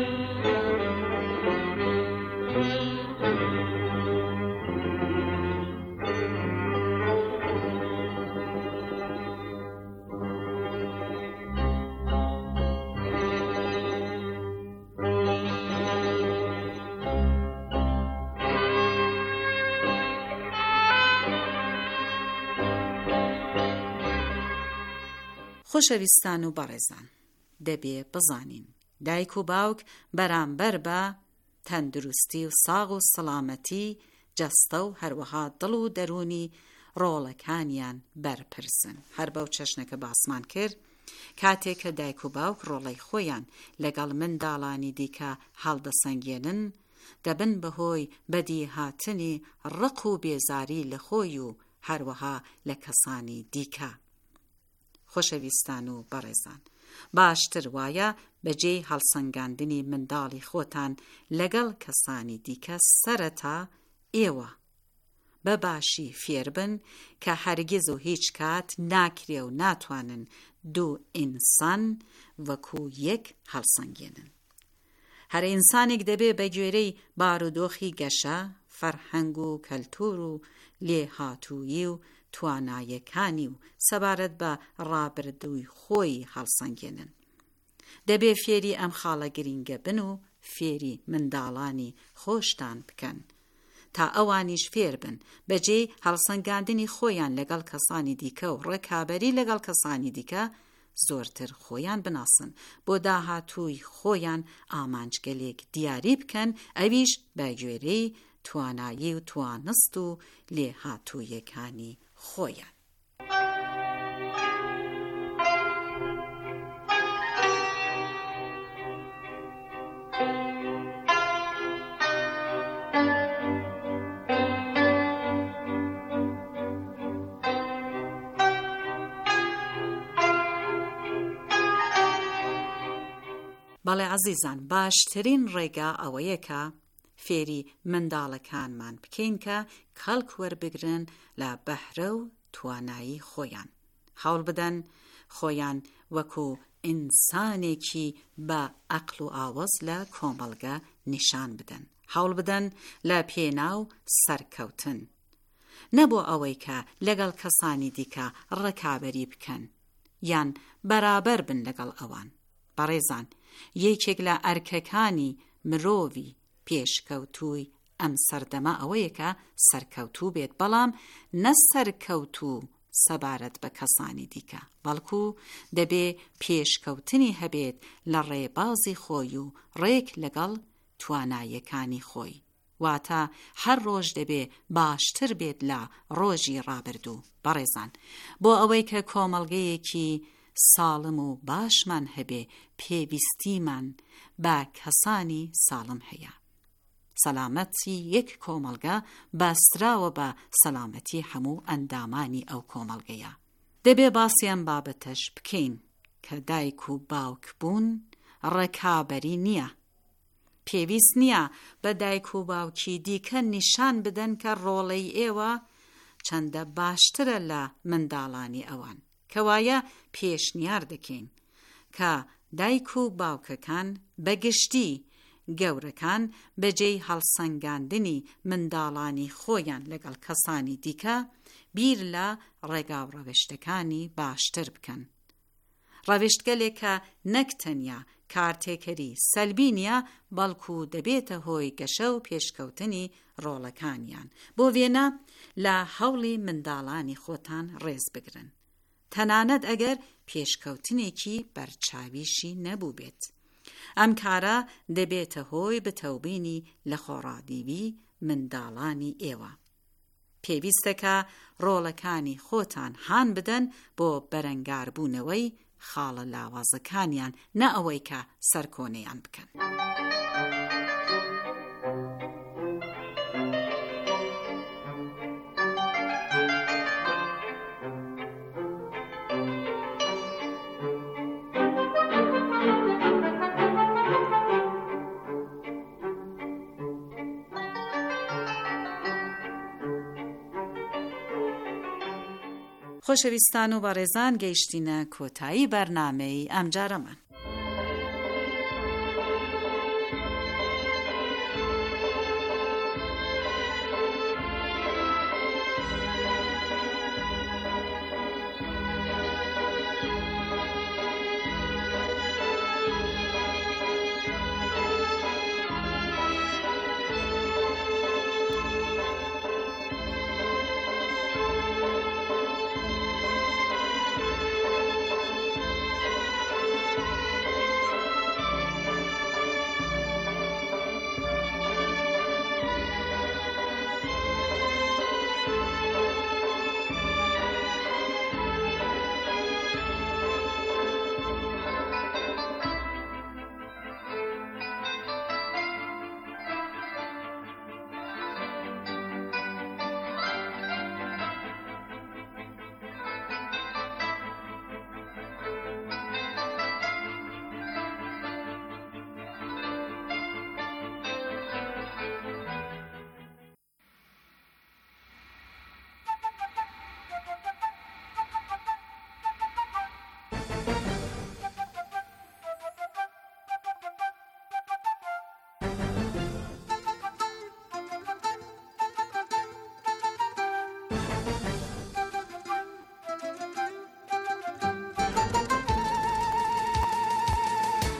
خۆشەویستان و بەڕێزان، دەبێ بزانین دایک و باوک بەرامبەر بە تەندروستی و ساغ و سەلامەتی جەستە و هەروەها دڵ و دەرونی ڕۆڵەکانیان بەرپرسن. هەر بەو چەشنەکە باسمان کرد، کاتێک کە دایک و باوک ڕۆڵەی خۆیان لەگەڵ منداڵانی دیکە هەڵدەسەنگێنن، دەبن بەهۆی بەدی هاتنی ڕق و بێزاری لە خۆی و هەروەها لە کەسانی دیکە. خۆشەویستان و بەڕێزان، باشتر وایە بەجێ هەڵسەنگاندنی منداڵی خۆتان لەگەڵ کەسانی دیکە سەرەتا ئێوە بە باشی فێربن کە هەرگیز و هیچ کات ناکرێ و ناتوانن دوو ئینسان وەکو یەک هەڵسەنگێنن. هەر ئینسانێک دەبێ بە گوێرەی بارودۆخی گەشە، فەرهەنگ و کەلتور و لێهاتوویی و توانایەکانی و سەبارەت بە ڕابردووی خۆی هەڵسەنگێنن. دەبێ فێری ئەم خاڵە گرینگە بن و فێری منداڵانی خۆشتان بکەن تا ئەوانیش فێر بن بەجێ هەڵسەنگاندنی خۆیان لەگەڵ کەسانی دیکە و ڕێکابەری لەگەڵ کەسانی دیکە زۆرتر خۆیان بناسن بۆ داهاتووی خۆیان ئامانجگەلێک دیاری بکەن، ئەویش بە گوێرەی توانایی و توانست و لێهاتوویەکانی خۆیان. بەڵێ عەزیزان، باشترین ڕێگا ئەوەیە کە فێری منداڵەکانمان بکەین کە کەڵک وەربگرن لە بەهرە و توانایی خۆیان، هەوڵ بدەن خۆیان وەکو ئینسانێکی بە عەقڵ و ئاوەز لە کۆمەڵگە نیشان بدەن، هەوڵ بدەن لە پێناو سەرکەوتن، نەبوو ئەوەی کە لەگەڵ کەسانی دیکە ڕێکابەری بکەن یان بەرابەر بن لەگەڵ ئەوان. بەڕێزان، یەکێک لە ئەرکەکانی مرۆڤی پێشکەوتووی ئەم سەردەمە ئەوەیە کە سەرکەوتوو بێت، بەڵام نە سەرکەوتوو سەبارەت بە کەسانی دیکە، بەڵکو دەبێ پێشکەوتنی هەبێت لە ڕێبازی خۆی و ڕێک لەگەڵ توانایەکانی خۆی، واتە هەر ڕۆژ دەبێ باشتر بێت لە ڕۆژی ڕابردوو. بەڕێزان، بۆ ئەوەی کە کۆمەڵگەیەکی ساڵم و باشمان هەبێ پێویستیمان بە کەسانی ساڵم هەیە. سەلامەتی یەک کۆمەڵگە باستراوە بە سەلامەتی هەموو ئەندامانی ئەو کۆمەڵگەیە. دەبێ باسی ئەم بابەتەش بکەین کە دایک و باوک بوون ڕێکابەری نییە. پێویست نییە بە دایک و باوکی دیکە نیشان بدەن کە ڕۆڵەی ئێوە چەندە باشترە لە منداڵانی ئەوان، کەوایە پێشنیار دەکەین کە دایک و باوکەکان بەگشتی گەورەکان بەجێی هەڵسەنگاندنی منداڵانی خۆیان لەگەڵ کەسانی دیکە بیر لە ڕێگا و ڕەوشتەکانی باشتر بکەن. ڕەوشتگەلێکە نەک تەنیا کارتێکەری سەلبی نیە، بەڵکو دەبێتە هۆی گەشە و پێشکەوتنی ڕۆڵەکانیان، بۆ وێنە لە هەوڵی منداڵانی خۆتان ڕێز بگرن، تەنانەت ئەگەر پێشکەوتنێکی بەرچاویشی نەبوو بێت. ئەم کارە دەبێتە هۆی بتەوبینی لە خۆڕادیوی منداڵانی ئێوە. پێویستەکە ڕۆڵەکانی خۆتان هان بدەن بۆ بەرەنگاربوونەوەی خاڵە لاوازەکانیان، نە ئەوەی کە سەرکۆنەیان بکەن. خۆشەویستان و بەڕێزان، گەیشتینە کۆتایی بەرنامەی ئەمجارەمان.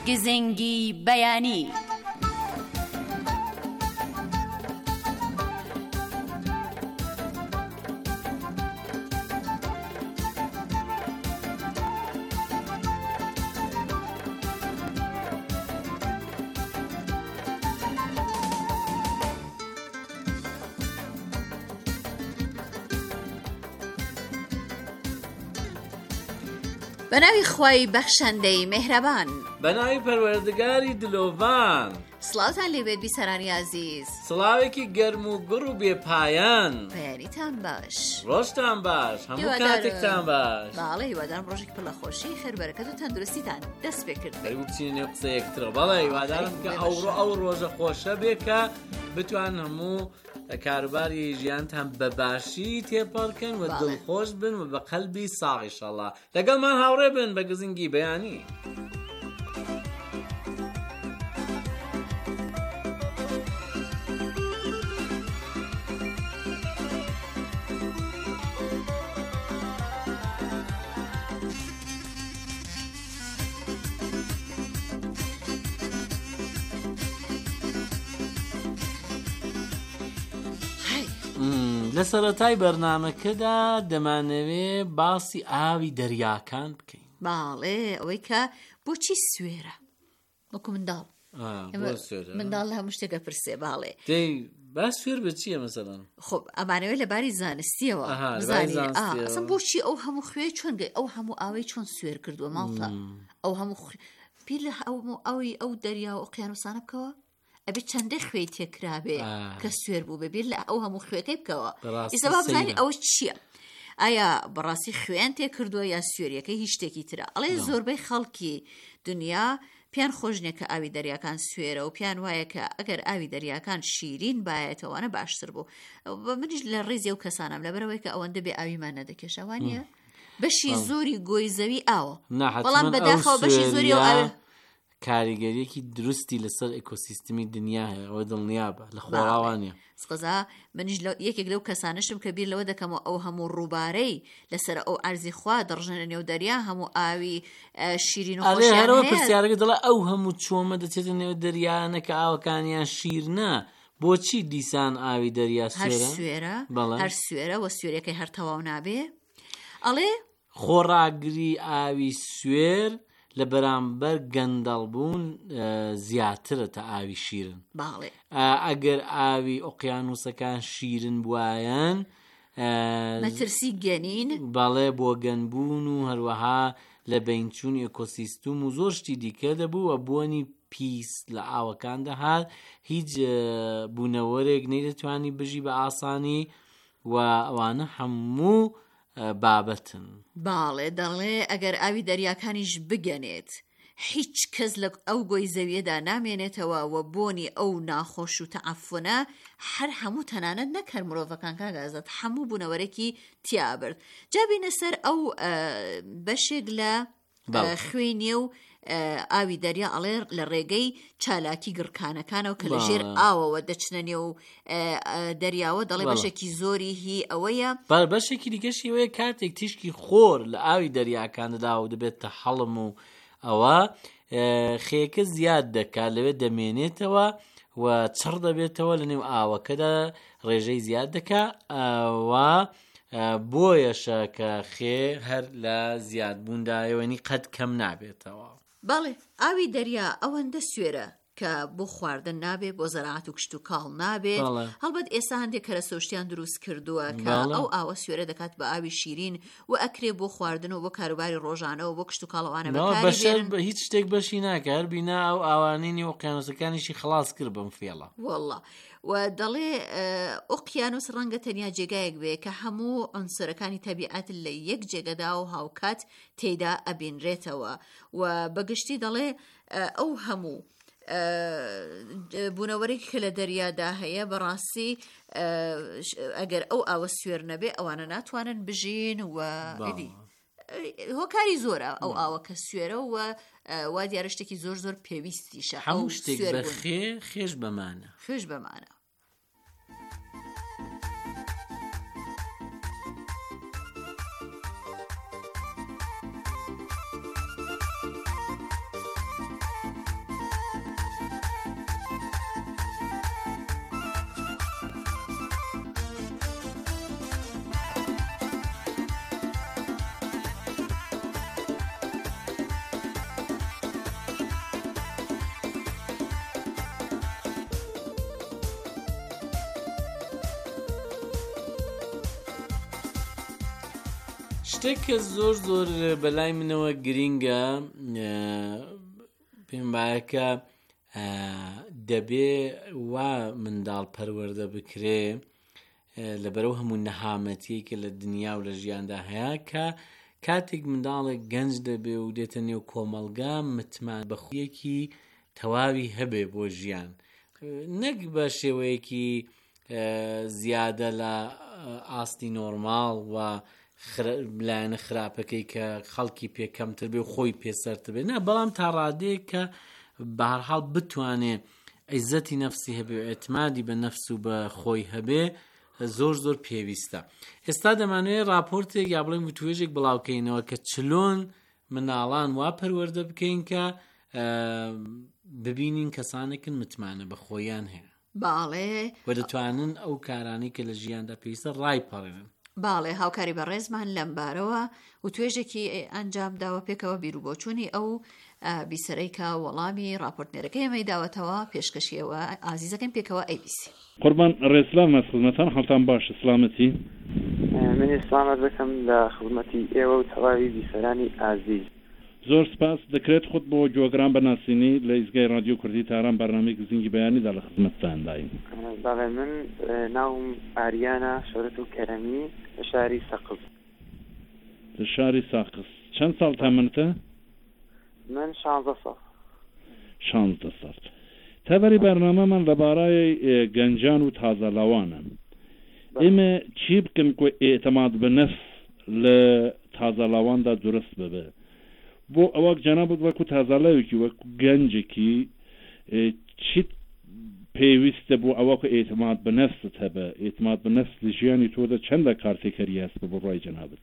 گزنگی بەیانی. بەناوی خوای بەخشەندەی مهرەبان، بەناوی پەروەردگاری دلۆڤان، سڵاوتان لێبێت بیسەرانی عزیز. سڵاوێکی گەرم و گوڕ و بێپایان. بەیانیتان باش، ڕۆژتان باش، هەموو کاتێکتان باش. باڵێ هیوادارم ڕۆژێک پڕ لە خۆشی، خێربەرەکەت و تەندروستیتان دەست پێ کرد بێت. هەروو بچینە نێو قسە یەکترە. بەڵێ هیوادارم کە ئەو ڕۆژە خۆشە بێ کە بتوان هەموو کاروباری ژیانتان بەباشی تێپەڕکەن و دڵخۆش بن و بە قەلبی ساغ ئینشەڵڵا. لەگەڵمان هاوڕێ بن بە گزنگی بەیانی. لە سەرەتای بەرنامەکەدا دەمانەوێ باسی ئاوی دەریاکان بکەین. باڵێ ئەوەی کە بۆچی سوێرە وەکو منداڵ منداڵ هەموو شتێکە پرسێ. باڵێ با سوێر بە چییە مەسەڵەن؟ خب ئەمانەوەی لەباری زانستیەوە بزانین ئەسم بۆچی ئەو هەموو خوێ چۆن گەی ئەو هەموو ئاوەی چۆن سوێر کردووە ماڵتا ئەو هەموو پیر لە ئەوی ئەو دەریا و ئۆقیانوسانە بکەوە ئەبێ چەندە خوێی تێکرابێ کە سوێر بوو ببیر لە ئەو هەموو خوێەکەی بکەوە. ئێستا با بزانین ئەوە چییە؟ ئایا بەڕاستی خوێیان تێکردووە یا سوێریەکەی هیچ شتێکی ترە؟ ئەڵێ زۆربەی خەڵکی دنیا پیان خۆش نییە کە ئاوی دەریاکان سوێرە و پیان وایە کە ئەگەر ئاوی دەریاکان شیرین بایەتەوەوانە باشتر بوو. منیش لە ڕێزی ئەو کەسانم لەبەرەوەی کە ئەوەندە بێ ئاویمان نەدەکێشەوانە بەشی زۆری گۆی زەوی ئاوە، بەڵام بەداخەوە بەشی زۆری ئەو کاریگەریەکی دروستی لەسەر ئێکۆسیستمی دنیا هەیە. ئەوە دڵنیابە لە خۆراوانە. سقەزا منیش یەکێک لەو کەسانشم کە بیر لەوە دەکەمەوە ئەو هەموو ڕووبارەی لەسەر ئەو ئارزی خوا دڕژنە نێو دەریا هەموو ئاوی شیرین و خۆشیان هەرەوە پرسیارەکە دەڵێ ئەو هەموو چۆمە دەچێتە نێو دەریانە کە ئاوەکانیان شیرنە، بۆچی دیسان ئاوی دەریا سوێرە؟ هەر سوێرە و سوێرەکەی هەر تەواو نابێ. ئەڵێ خۆڕاگری ئاوی سوێر لە بەرامبەر گەندەڵبوون زیاترە تا ئاوی شیرن. باڵێ ئەگەر ئاوی ئۆقیانوسەکان شیرن بوایەن مەترسی گەنین، باڵێ بۆ گەنبوون و هەروەها لە بینچوون ئێکۆسیستم و زۆر شتی دیکە دەبوو و بوونی پیس لە ئاوەکاندا هات هیچ بوونەوەرێک نەیدەتوانی بژی بە ئاسانی و ئەوانە هەموو بابەتن. باڵێ دەڵێ ئەگەر ئاوی دەریاکانیش بگەنێت هیچ کەس لە ئەو گۆی زەویەدا نامێنێتەوە و بۆنی ئەو ناخۆش و تەعەفونە هەر هەموو تەنانەت نەکەر مرۆڤەکان کاگازات هەموو بوونەوەرێکی تیابرد. جابینە سەر ئەو بەشێک لە خوێنیە و ئاوی دەریا ئەڵێ لە ڕێگەی چالاکی گڕکانەکانەوە کە لە ژێر ئاوەوە دەچنە نێو دەریاوە دەڵێ بەشێکی زۆری هی ئەوەیە. بەشێکی دیکەشی ئەوەیە کاتێک تیشکی خۆر لە ئاوی دەریاکاندا و دەبێتە هەڵم و ئەوە خێکە زیاد دەکات لەوێ دەمێنێتەوە و چڕ دەبێتەوە لە نێو ئاوەکەدا ڕێژەی زیاد دەکات و بۆیەشە کە خێ هەر لە زیادبووندایەوەنی قەت کەم نابێتەوە. باڵێ ئاوی دەریا ئەوەندە سوێرە کە بۆ خواردن نابێ، بۆ زەراعەت و کشت و کاڵ نابێت. هەڵبەت ئێستا هەندێک کەرەسۆشتیان دروست کردووە کە ئەو ئاوە سوێرە دەکات بە ئاوی شیرین و ئەکرێ بۆ خواردن و بۆ کاروباری ڕۆژانەوە بۆ کشت و کاڵەوانە بەکاری بە هیچ شتێک بەشی ناکات بینا ئەو ئاوانینی ئۆقیانوسەکانیشی خلاص کرد بەم فێڵە. وەڵڵا و دەڵێ ئۆقیانوس ڕەنگە تەنیا جێگایەک بێ کە هەموو عنسرەکانی تەبیعەت لە یەک جێگەدا و هاوکات تێیدا ئەبینرێتەوە و بەگشتی دەڵێ ئەو هەموو بوونەوەرێکی کە لە دەریادا هەیە بەڕاستی ئەگەر ئەو ئاوە سوێر نەبێ ئەوانە ناتوانن بژین و هۆکاری زۆرە ئەو ئاوە کە سوێرە و وا دیارە شتێکی زۆر زۆر پێویستیشە. هەموو شتێک بە خێش بەمانە. خێش بەمانە. شتێک کە زۆر بەلای منەوە گرینگە پێم وایە کە دەبێ وا منداڵ پەروەردە بکرێ لەبەرەو هەموو نەهامەتی کە لە دنیا و لە ژیاندا هەیە کە کاتێک منداڵێک گەنج دەبێ و دێتە نێو کۆمەڵگا متمان بەخویەکی تەواوی هەبێ بۆ ژیان، نەک بە شێوەیەکی زیادە لە ئاستی نۆرماڵ و لایەنە خراپەکەی کە خەڵکی پێکەمتر بێ و خۆی پێسەرتر بێ، نه، بەڵام تا ڕادەیە کە بەهەرحاڵ بتوانێ عیزەتی نەفسی هەبێ و ئێتمادی بە نەفس و بە خۆی هەبێ زۆر پێویستە. ئێستا دەمانوێت راپۆرتێک یا بڵێن وتوێژێک بڵاوکەینەوە کە چلۆن مناڵان وا پەروەردە بکەین کە ببینین کەسانێکن متمانە بە خۆیان هەیە، باڵێ، و دەتوانن ئەو کارانی کە لە ژیاندا پێویستە ڕایپەڕێنن. باڵێ، هاوکاری بە ڕێزمان لەم بارەوە و توێژێکی ئەنجام داوە پێکەوە بیرروبۆچوونی ئەو بیسەرەیکە وەڵامی راپۆرتنێرەکەی ئەمەی داوەتەوە پێشکەشیەوە ئازیزەکەم پێکەوە ABC. قوربان ڕێسلام خزمەتان هەڵتان باش، سلامەتی. من سلامەت دەکەم لە خزمەتی ئێوە و تەواوی بیسەرانی ئازیز. زۆر سپاس. دەکرێت خودت بۆ جۆگران بەناسینی لە ئیزگای رادیۆ کوردی تاران بەرنامەیەک زنگی بەیانیدا لە خزمەتتانداین. بەڵێ، من ناوم ئاریانە شەورەت و کەرەمی لە شاری سەقز. لە شاری ساقس. چەند ساڵ تەمەنتە؟ من 16 ساڵ. 16 ساڵ. تەبەری بەرنامەمان لەبارەی گەنجان و تازەلاوانە. ئێمە چی بکەم کە ئێتەماد بە نەفس لە تازەلاواندا دروست ببێ؟ بۆ ئەوە جەنابەت وەکو تازەلاوێکی وەکو گەنجێکی چیت پێویستە بۆ ئەوە کە ئێتەماد بە نەفست هەبە؟ ئێتەماد بە نەفس لە ژیانی تۆدا چەندە کارتێکەری هەست بۆ ڕای جەنابەت؟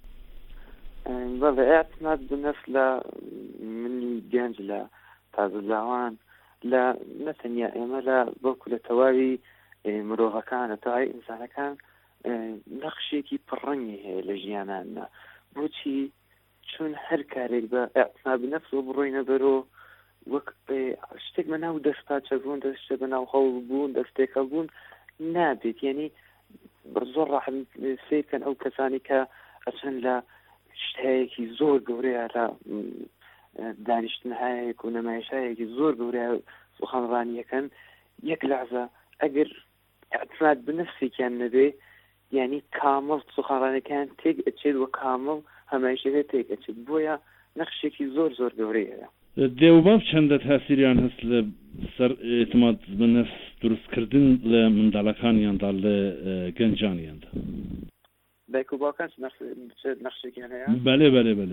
بەڵێ، ئێتەماد بە نەفس لە منی گەنج لە تازەلاوان لە نەتەنیا ئێمە لە بەڵکو لە تەواوی مرۆڤەکانە تەواوی ئینسانەکان نەخشێکی پڕەنگی هەیە لە ژیانانە. بۆچی؟ چون هەر کارێک بە ئێتماد بە نەفس بڕۆینە بەرۆ وەک شتێک بە ناو دەستپاچە بوون، دەستێک بە ناو خەڵ بوون، دەستێکە بوون نابێت. یعنی زۆر ڕاحەت سێکەن ئەو کەسانی کە ئەچەند لە شتەیەکی زۆر گەورەیە لە دانیشتنهایەک و نەمایشایەکی زۆر گەورەیە سوخانڕانیەکەن، یەک لەحزە ئەگەر ئێتماد بە نەفسێکیان نەبێ، یعنی کامڵ سوخانڕانەکەیان تێک ئەچێت و کامڵ هەمایشەکە تێک ئەچێت. بۆیە نەخشێکی زۆر گەورەیە. دێوباب چەندە تاسیریان هەست لە سەر ئێتماد بە نەفس دروستکردن لە منداڵەکانیاندا لە گەنجانیاندا؟ دایک و باوکان نەخشێکیان هەیە؟ بەلێ.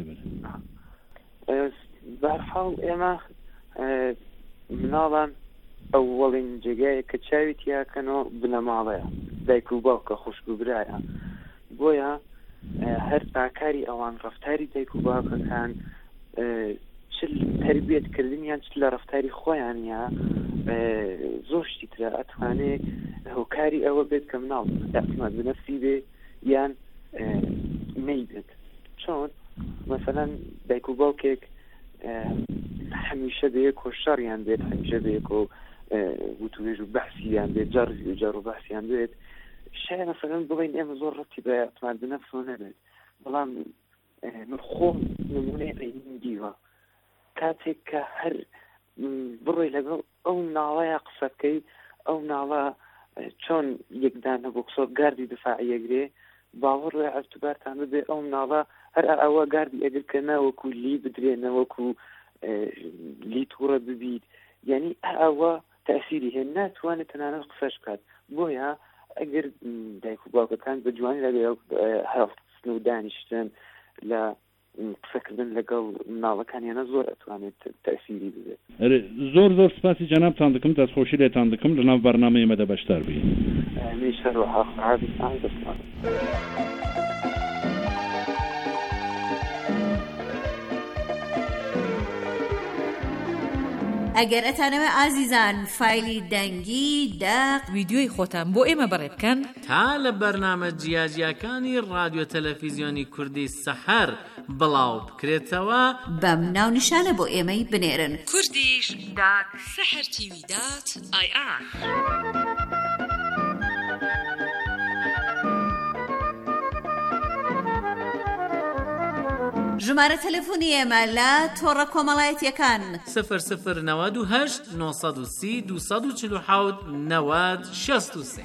بەرحاڵ ئێمە مناڵان ئەوڵین جێگایە کە چاوی تیاکەنەوە بنەماڵەیە، دایک و باوکە خوشک و برایە. بۆیە هەر ئاکاری ئەوان ڕەفتاری دایک و باوکەکان چ تربیەتکردنیان چ لە ڕەفتاری خۆیانە زۆر شتی ترە ئەتوانێت هۆکاری ئەوە بێت کە مناڵ ئێتماد بە نەفسی بێ یان مەی بێت. چۆن مەسەلەن دایک و باوکێک هەمیشە بەیەک و شەڕیان بێت، هەمیشە بەیەک و وتوێژ و بەحسییان بێت، جار و بەحسییان بێت، شاید مەسەلەن بڵین ئێمە زۆر ڕەتی بە ئێتماد بە نەفس نەبێت. بەڵام من خۆم نمونەی بینیم دیوە کاتێک کە هەر بڕۆی لەگەڵ ئەو ناڵەیە قسە بکەی، ئەو ناڵە چۆن یەکدان هەبوو قسۆ گاردی دفاعیەگرێ، باوەڕ وێ ئەرتوبارتان ببێ ئەو ناڵە هەر ئەوە گاردی ئەگر کە ناوەکو لی بدرێ، نەوەکو لی تووڕە ببیت، یعنی ئەوە تەسیری هەیە، ناتوانێت تەنانەت قسەش بکات. بۆیە ئەگەر دایک و باوکەکان بە جوانی لەگەڵ هەڵستن و دانیشتن لە قسەکردن لەگەڵ مناڵەکانیانە زۆر ئەتوانێت تەسیری ببێت. زۆر سپاسی جەنابتان دەکەم، دەستخۆشی لێتان دەکەم لە ناو بەرنامەی ئێمەدا بەشدار بین. میشەر و حەفعابستان دەستان. ئەگەر ئەتانەوە ئازیزان فایلی دەنگی داق ویدیۆی خۆتان بۆ ئێمە بەڕێ بکەن تا لە بەرنامە جیاجیەکانی رادیۆ تەلەڤیزیۆنی کوردی سەحەر بڵاو بکرێتەوە، بەم ناونیشانە بۆ ئێمەی بنێرن: کوردیش دات سەحەر تیوی دات IR. ژمارە تەلەفۆنی ئێمە لە تۆڕە کۆمەڵایەتیەکان 0098 930 247 90 63.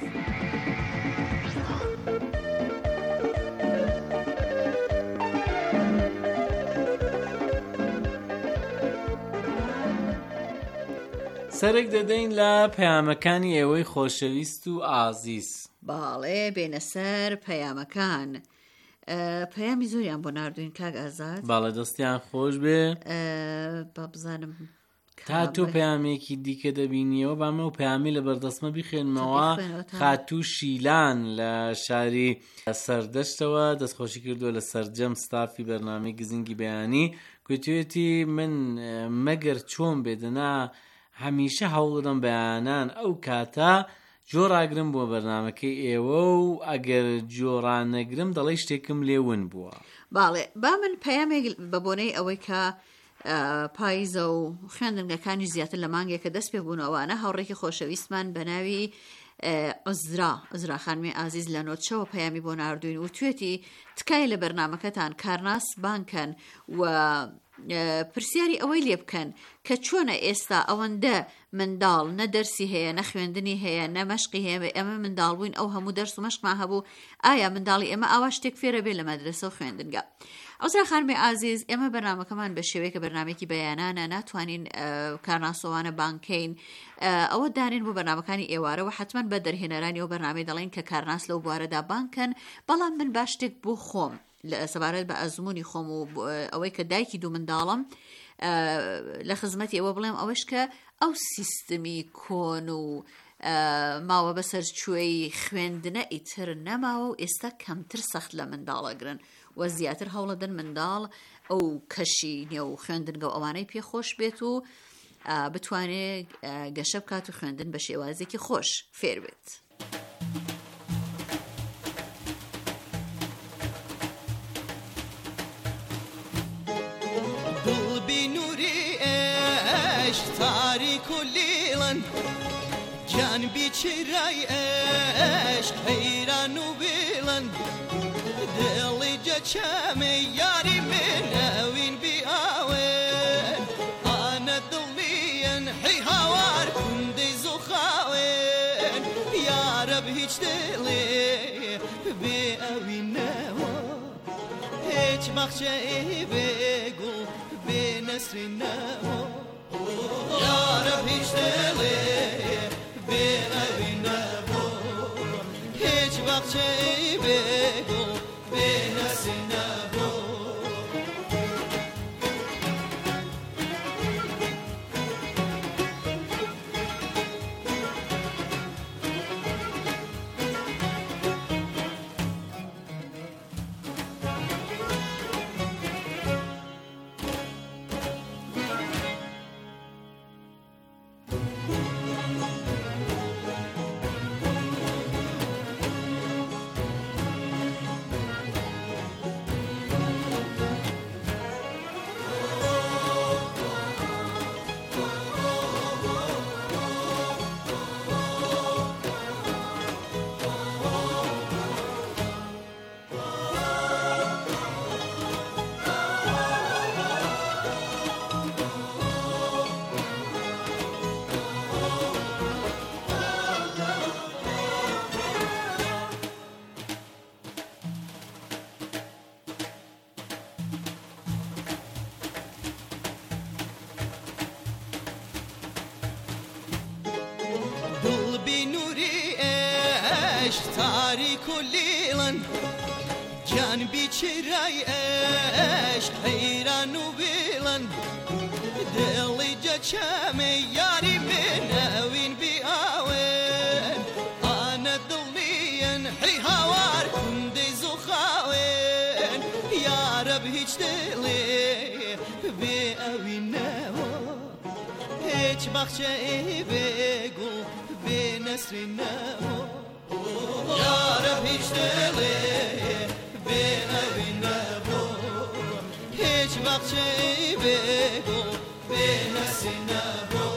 سەرێک دەدەین لە پەیامەکانی ئێوەی خۆشەویست و ئازیز. باڵێ بێنە سەر پەیامەکان. پەیامی زۆریان بۆ ناردوین کاک ئازاد. باڵێ دەستیان خۆش بێ. با بزانم تا تۆ پەیامێکی دیکە دەبینیەوە بامە و پەیامی لە بەردەستمە بخێنمەوە. خاتوو شیلان لە شاری سەردەشتەوە دەستخۆشی کردووە لە سەرجەم ستافی بەرنامەی گزینگی بەیانی. گوتوێتی من مەگەر چۆن بێدەنا هەمیشە هەوڵدەم بەیانان ئەو کاتە جۆڕاگرم بۆ بەرنامەکەی ئێوە و ئەگەر جۆڕانەگرم دەڵێ شتێکم لێون بووە. باڵێ با من پەیامێک بە بۆنەی ئەوەی کە پاییزە و خوێندنگەکانی زیاتر لە مانگێکە دەست پێ بوونەوەوانە هاوڕێکی خۆشەویستمان بە ناوی عزرا خانمی ئازیز لە نۆتشەوە پەیامی بۆ ناردوین و توێتی تکای لە بەرنامەکەتان کارناس بانکەن و پرسیاری ئەوەی لێ بکەن کە چۆنە ئێستا ئەوەندە منداڵ نە دەرسی هەیە نە خوێندنی هەیە نە مەشقی هەیە ئێمە منداڵ بووین ئەو هەموو دەرس و مەشقمان هەبوو ئایا منداڵی ئێمە ئاوا شتێک فێرە بێ لە مەدرسە و خوێندنگە. ئەوسا خانمی ئازیز ئێمە بەرنامەکەمان بە شێوەیەکە بەرنامێکی بەیانانە ناتوانین کارناسۆوانە بانکەین ئەوە دانین بۆ بەرنامەکانی ئێوارەوە حتمما بە دەرهێنەرانی ئەو بەرنامەی دەڵێن کە کارناس لەو بوارەدا بانکەن بەڵام من باش شتێک بۆ خۆم لە سەبارەت بە ئەزمموی خۆم و ئەوەی کە دایکی دوو منداڵم لە خزمەتی ئەوە بڵێم ئەوەش کە ئەو سیستمی کۆن و ماوە بەسەر کوێی خوێندنە ئیتر نەماوە و ئێستا کەمتر سەخت لە منداڵەگرن و زیاتر هەوڵەدەن منداڵ ئەو کەشی نێو خوێندنگە و ئەوانەی پێخۆش بێت و بتوانێت گەشە بکات و خوێندن بە شێوازێکی خۆش فێر بێت. تاریک و لیلن جان بیچرای عشق حیران و بیلن دلی جچمی یاری من اوین بی آوین آنا دلین حی هوار کندی زخاوین یارب هیچ دلی بی اوین نوا هیچ بخشه بگو بی نصر نوا یا رب هیچ دلی بین اوین نبو هیچ وقت چی بگو بین اسی نبو تاریک و لیلن جان بیچرای عشق حیران و بیلن دلی جچمی یاری من اوین بی آوین آنا دلین حی هوار کندی زخاوین یارب هیچ دلی بی اوین نوا هیچ بخشه بگو بی نصر نوا یا رب هیچ دلی بین اوین نبو هیچ وقت چی بگو بین اسی نبو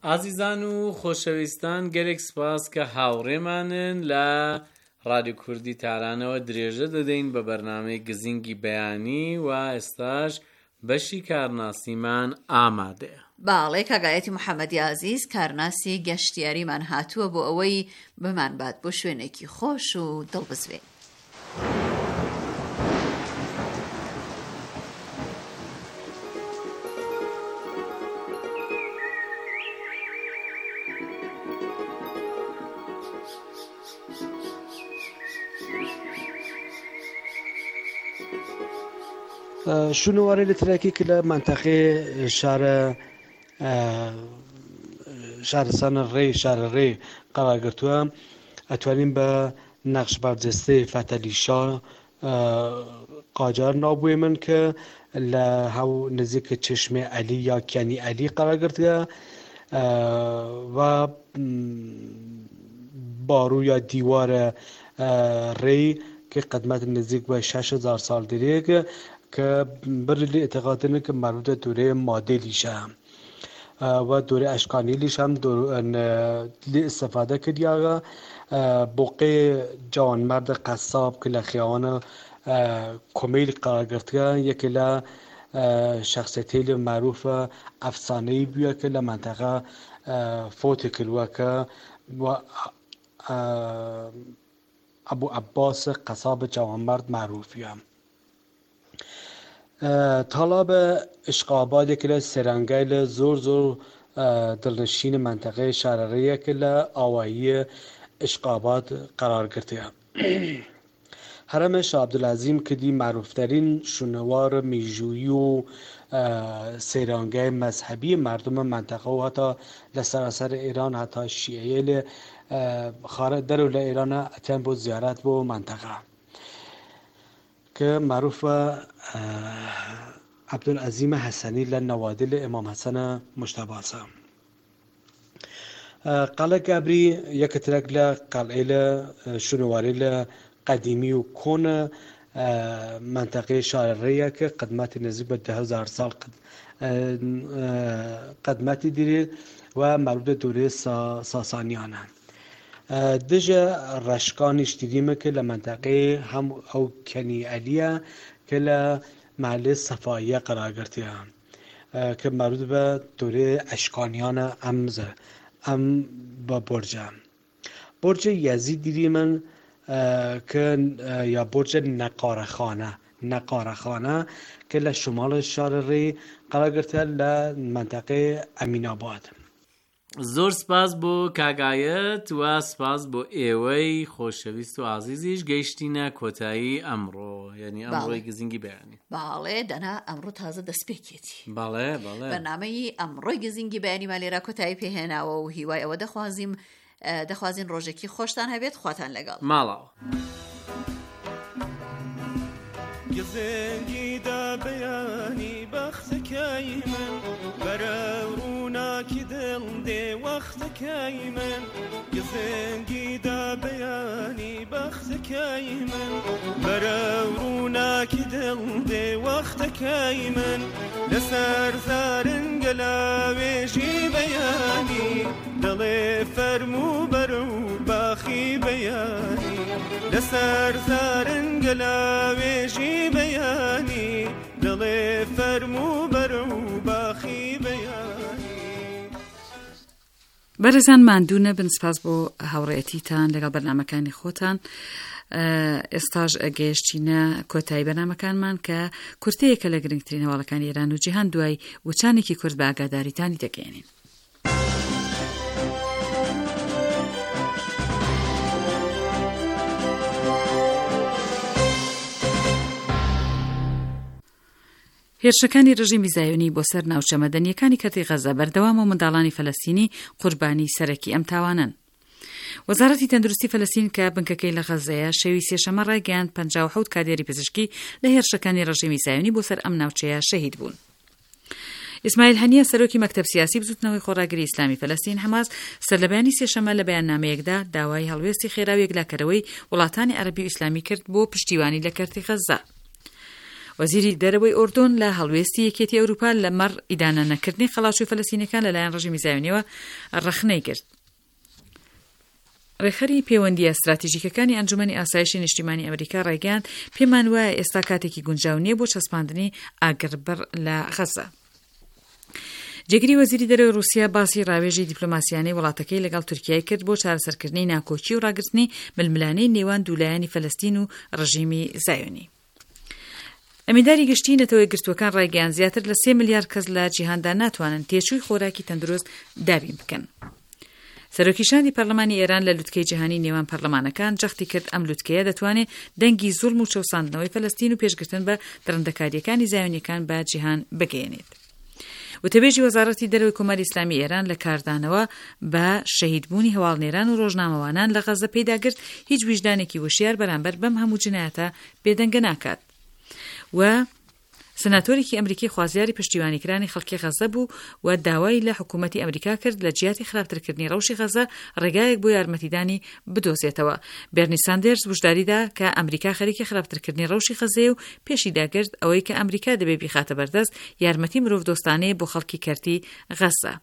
ئازیزان و خۆشەویستان گەلێک سپاس کە هاوڕێمانن لە ڕادیۆ کوردی تارانەوە درێژە دەدەین بە بەرنامەی گزینگی بەیانی و ئێستاش بەشی کارناسیمان ئامادەیە. باڵێ کاگایەتی محەممەدی عزیز کارناسی گەشتیاریمان هاتووە بۆ ئەوەی بمان بات بۆ شوێنێکی خۆش و دڵبزوێ. شنوواری لە ترەکی کە لە منتەقەی شارستانە شارە ڕێ قەراگرتووە ئەتوانین بە نەخش بەرجەستەی فەتەلیشا قاجار ناوبووی من کە لە هەو نزیکە چشمێ ئەلی یا کیانی ئەلی قەراگرتووە و باڕوو یا دیوارە ڕێی کە قەدمەت نزیک بە 6,000 ساڵ درێکە کە بەرلی ئێتقادن کە مربوطە دورێ مادێلیشە و دورێ ئەشکانیلیش هەم لی ئستەفادە کردیاغا بۆقێ جوانمەردە قەساب کە لە خیاوانە کۆمەیل قەراگرتگە یەکێ لە شخصیەتێلی معروفە ئەفسانەی بووە کە لە منتەقە فۆتی کردووە کە ئەبوو عەباس قەساب جوانمەرد معروفیە. تاڵابە ئشقابادێکی لە سێرانگای لە زۆر دڵنشینە منتەقەی شارەڕێیەکە لە ئاوایی ئشقاباد قەرارگرتەیە. هەرەمە شاه عەبدولعەزیم کردی معروفترین شوونەوارە میژوویی و سێرانگای مەزهەبی مردمە منتەقە و هەتا لە سەراسەر ئێران هەتا شیعەیە لە دەرەو لە ئێرانە ئەتیان بۆ زیارەت بۆ منتەقە کە معروفە عەبدولعەزیم حەسەنی لە نەوادی لە ئیمام حەسەنە مشتەباسە. قەڵە گابری یەکەترێک لە قەڵعەی لە شوونەواری لە قەدیمی و کۆنە منتەقەی شارەڕێیە کە قەدمەتی نزیک بە 10,000 ساڵ قەدمەتی درێت و مربوطە دورێ ساسانیانە. دژە ڕەشکانی شتیریمە کە لە منتەقەی هەم ئەو کەنی ئەلیە کە لە محلێ سەفاییە قەراگرتەیە کە مربوط بە دورێ ئەشکانیانە ئەم بە بۆرجە یەزی دیریمن کە یا بۆرجە نەقارەخانە کە لە شمال شارەڕێ قەراگرتەیە لە منتەقەی ئەمیناباد. زۆر سپاس بۆ کاگایەت و سپاس بۆ ئێوەی خۆشەویست و عزیزیش گەیشتینە کۆتایی ئەمڕۆ یعنی ئەمڕۆی گزینگی بەیانی. باڵێ دەنا ئەمڕۆ تازە دەستپێکێتی. باڵێ بەرنامەی ئەمڕۆی گزینگی بەیانیمان لێرە کۆتایی پێهێناوە و هیوای ئەوە دەخوازین ڕۆژێکی خۆشتان هەبێت خواتان لەگەڵ ماڵاوە. گزینگی دا بەیانی بەختەکەی من بەرە ڕووناکی دڵ دێ وەختەکەی من گزینگی دا بەیانی بەختەکەی من بەرە ڕووناکی دڵ دێ وەختەکەی من لەسەر زارنگە لاوێژی بەیانی دڵێ فەرموو بەرە و باخی بەیانی لەسەر زارنگە لاوێژی بەیانی دڵێ فەرموو بەرە و باخی بەیانی. بەرەزان ماندوو نەبن سپاس بۆ هاوڕێتیتان لەگەڵ بەرنامەکانی خۆتان. ئێستاش ئەگەیشتینە کۆتایی بەرنامەکانمان کە کورتەیەکە لە گرنگترین هەواڵەکانی ئێران و جیهان دوای وچانێکی کورد بە ئاگاداریتانی دەگەێنین. هێرشەکانی ڕژیمی زایۆنی بۆ سەر ناوچە مەدەنیەکانی کەتی غەزە بەردەوام و منداڵانی فەلەستینی قوربانی سەرەکی ئەم تاوانن. وەزارەتی تەندروستی فەلەستین کە بنکەکەی لە غەزەیە شەوی سێشەمە ڕایگەیاند 57 کادێری پزیشکی لە هێرشەکانی ڕژیمی زایۆنی بۆ سەر ئەم ناوچەیە شەهید بوون. ئیسماعیل هەنیە سەرۆکی مەکتەب سیاسی بزوتنەوەی خۆڕاگری ئیسلامی فەلەستین حەماس سەرلەبەیانی سێشەمە لە بەیاننامەیەکدا داوای هەڵوێستی خێراوی یەکلاکەرەوەی وڵاتانی عەرەبی و ئیسلامی کرد بۆ پشتیوانی لە کەرتی غەزە. وەزیری دەرەوەی ئۆردۆن لە هەڵوێستی یەکێتی ئەوروپا لە مەڕ ئیدانە نەکردنی خەڵاچوی فەلەستینەکان لەلایەن ڕژیمی زایۆنیەوە ڕەخنەی کرد. ڕێخەری پەیوەندیە استراتیژیکەکانی ئەنجومەنی ئاسایشی نیشتیمانی ئەمریکا ڕایگەیاند پێمان وایە ئێستا کاتێکی گونجاو نییە بۆ چەسپاندنی ئاگربەر لە غەزە. جێگری وەزیری دەرەوەی رووسیا باسی ڕاوێژی دیپلۆماسیانەی وڵاتەکەی لەگەڵ تورکیای کرد بۆ چارەسەرکردنی ناکۆچی و ڕاگررتنی ململانەی نێوان دوولایانی فەلەستین و ڕژیمی زایۆنی. ئەمینداری گشتی نەتەوەی گرتوەکان ڕایگەیان زیاتر لە 3 ملیار کەس لە جیهاندا ناتوانن تێچووی خۆراکی تەندروست دابین بکەن. سەرۆکیشاندی پەرلەمانی ئێران لە لوتکەی جیهانی نێوان پەرلەمانەکان جەختی کرد ئەم لوتکەیە دەتوانێت دەنگی زوڵم و چەوساندنەوەی فەلەستین و پێشگرتن بە دڕندەکاریەکانی زایۆنیەکان بە جیهان بگەێنێت. وتەبێژی وەزارەتی دەرەوەی کۆماری ئیسلامی ئێران لە کاردانەوە بە شەهیدبوونی هەواڵنێران و ڕۆژنامەوانان لە غەزە پێداگرت هیچ ویژدانێکی وشیار بەرامبەر بەم هەموو جنایەتە بێدەنگە ناکات. و سناتۆرێکی ئەمریکی خوازیاری پشتیوانیکرانی خەڵکی غەزە بوو و داوای لە حکوومەتی ئەمریکا کرد لە جیاتی خراپترکردنی ڕەوشی غەزە ڕێگایەک بۆ یارمەتیدانی بدۆزێتەوە. بێرنی ساندێرز وشداریدا کە ئەمریکا خەریکی خراپترکردنی ڕەوشی غەزەیە و پێشی داگرت ئەوەی کە ئەمریکا دەبێ بیخاتە بەردەست یارمەتی مرۆڤدۆستانەیە بۆ خەڵکی کەرتی غەزە.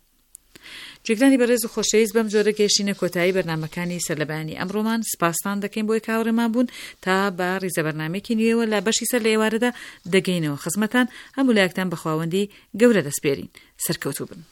جێگرانی بەڕێز و خۆشەویست بەم جۆرە گەیشتنە کۆتایی بەرنامەکانی سەرلەبایانی ئەمڕۆمان سپاسان دەکەین بۆی کاوڕێمان بوون تا بە ڕیزە بەرنامێکی نوێوە لە بەشی سەر لە ئێوارەدا دەگەینەوە خزمەتان هەموو لایەکتان بە خواوەندی گەورە دەسپێرین. سەرکەوتوو بن.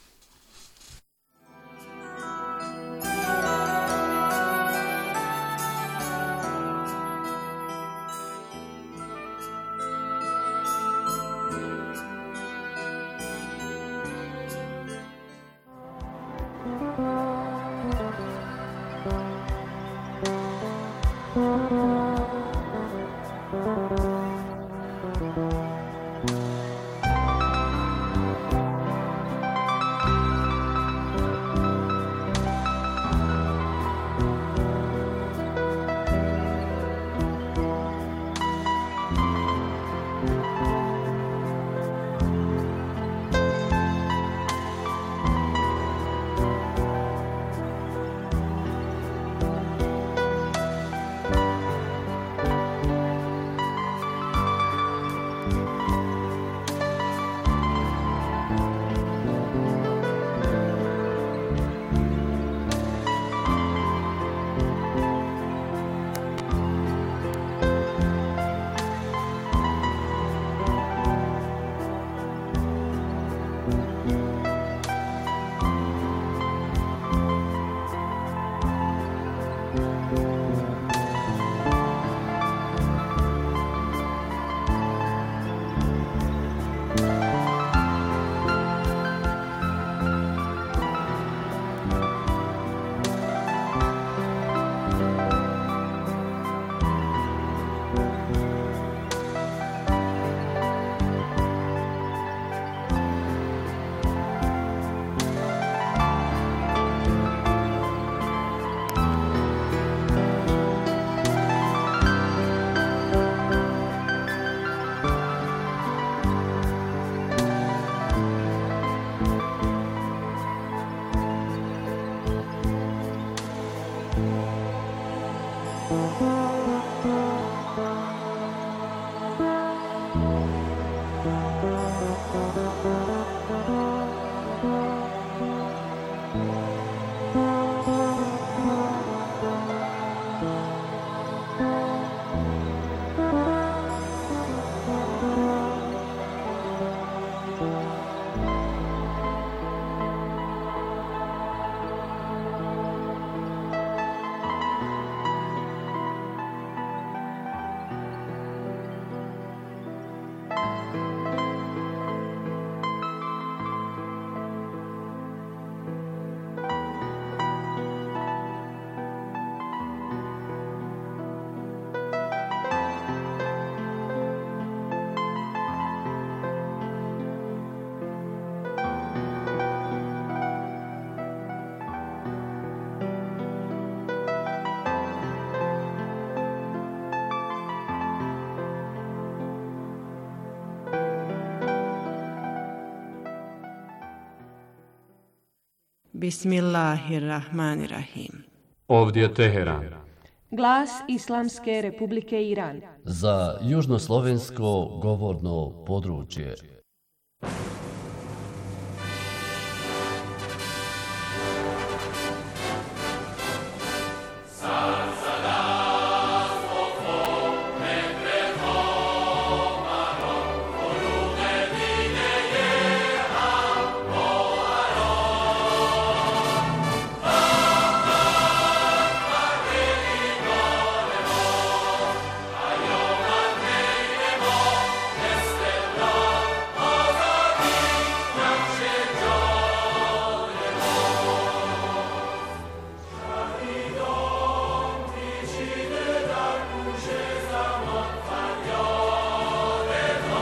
بسم الله الرحمن الرحیم. Ovdje je Teheran. Glas Islamske Republike Iran. Za južnoslovensko govorno područje.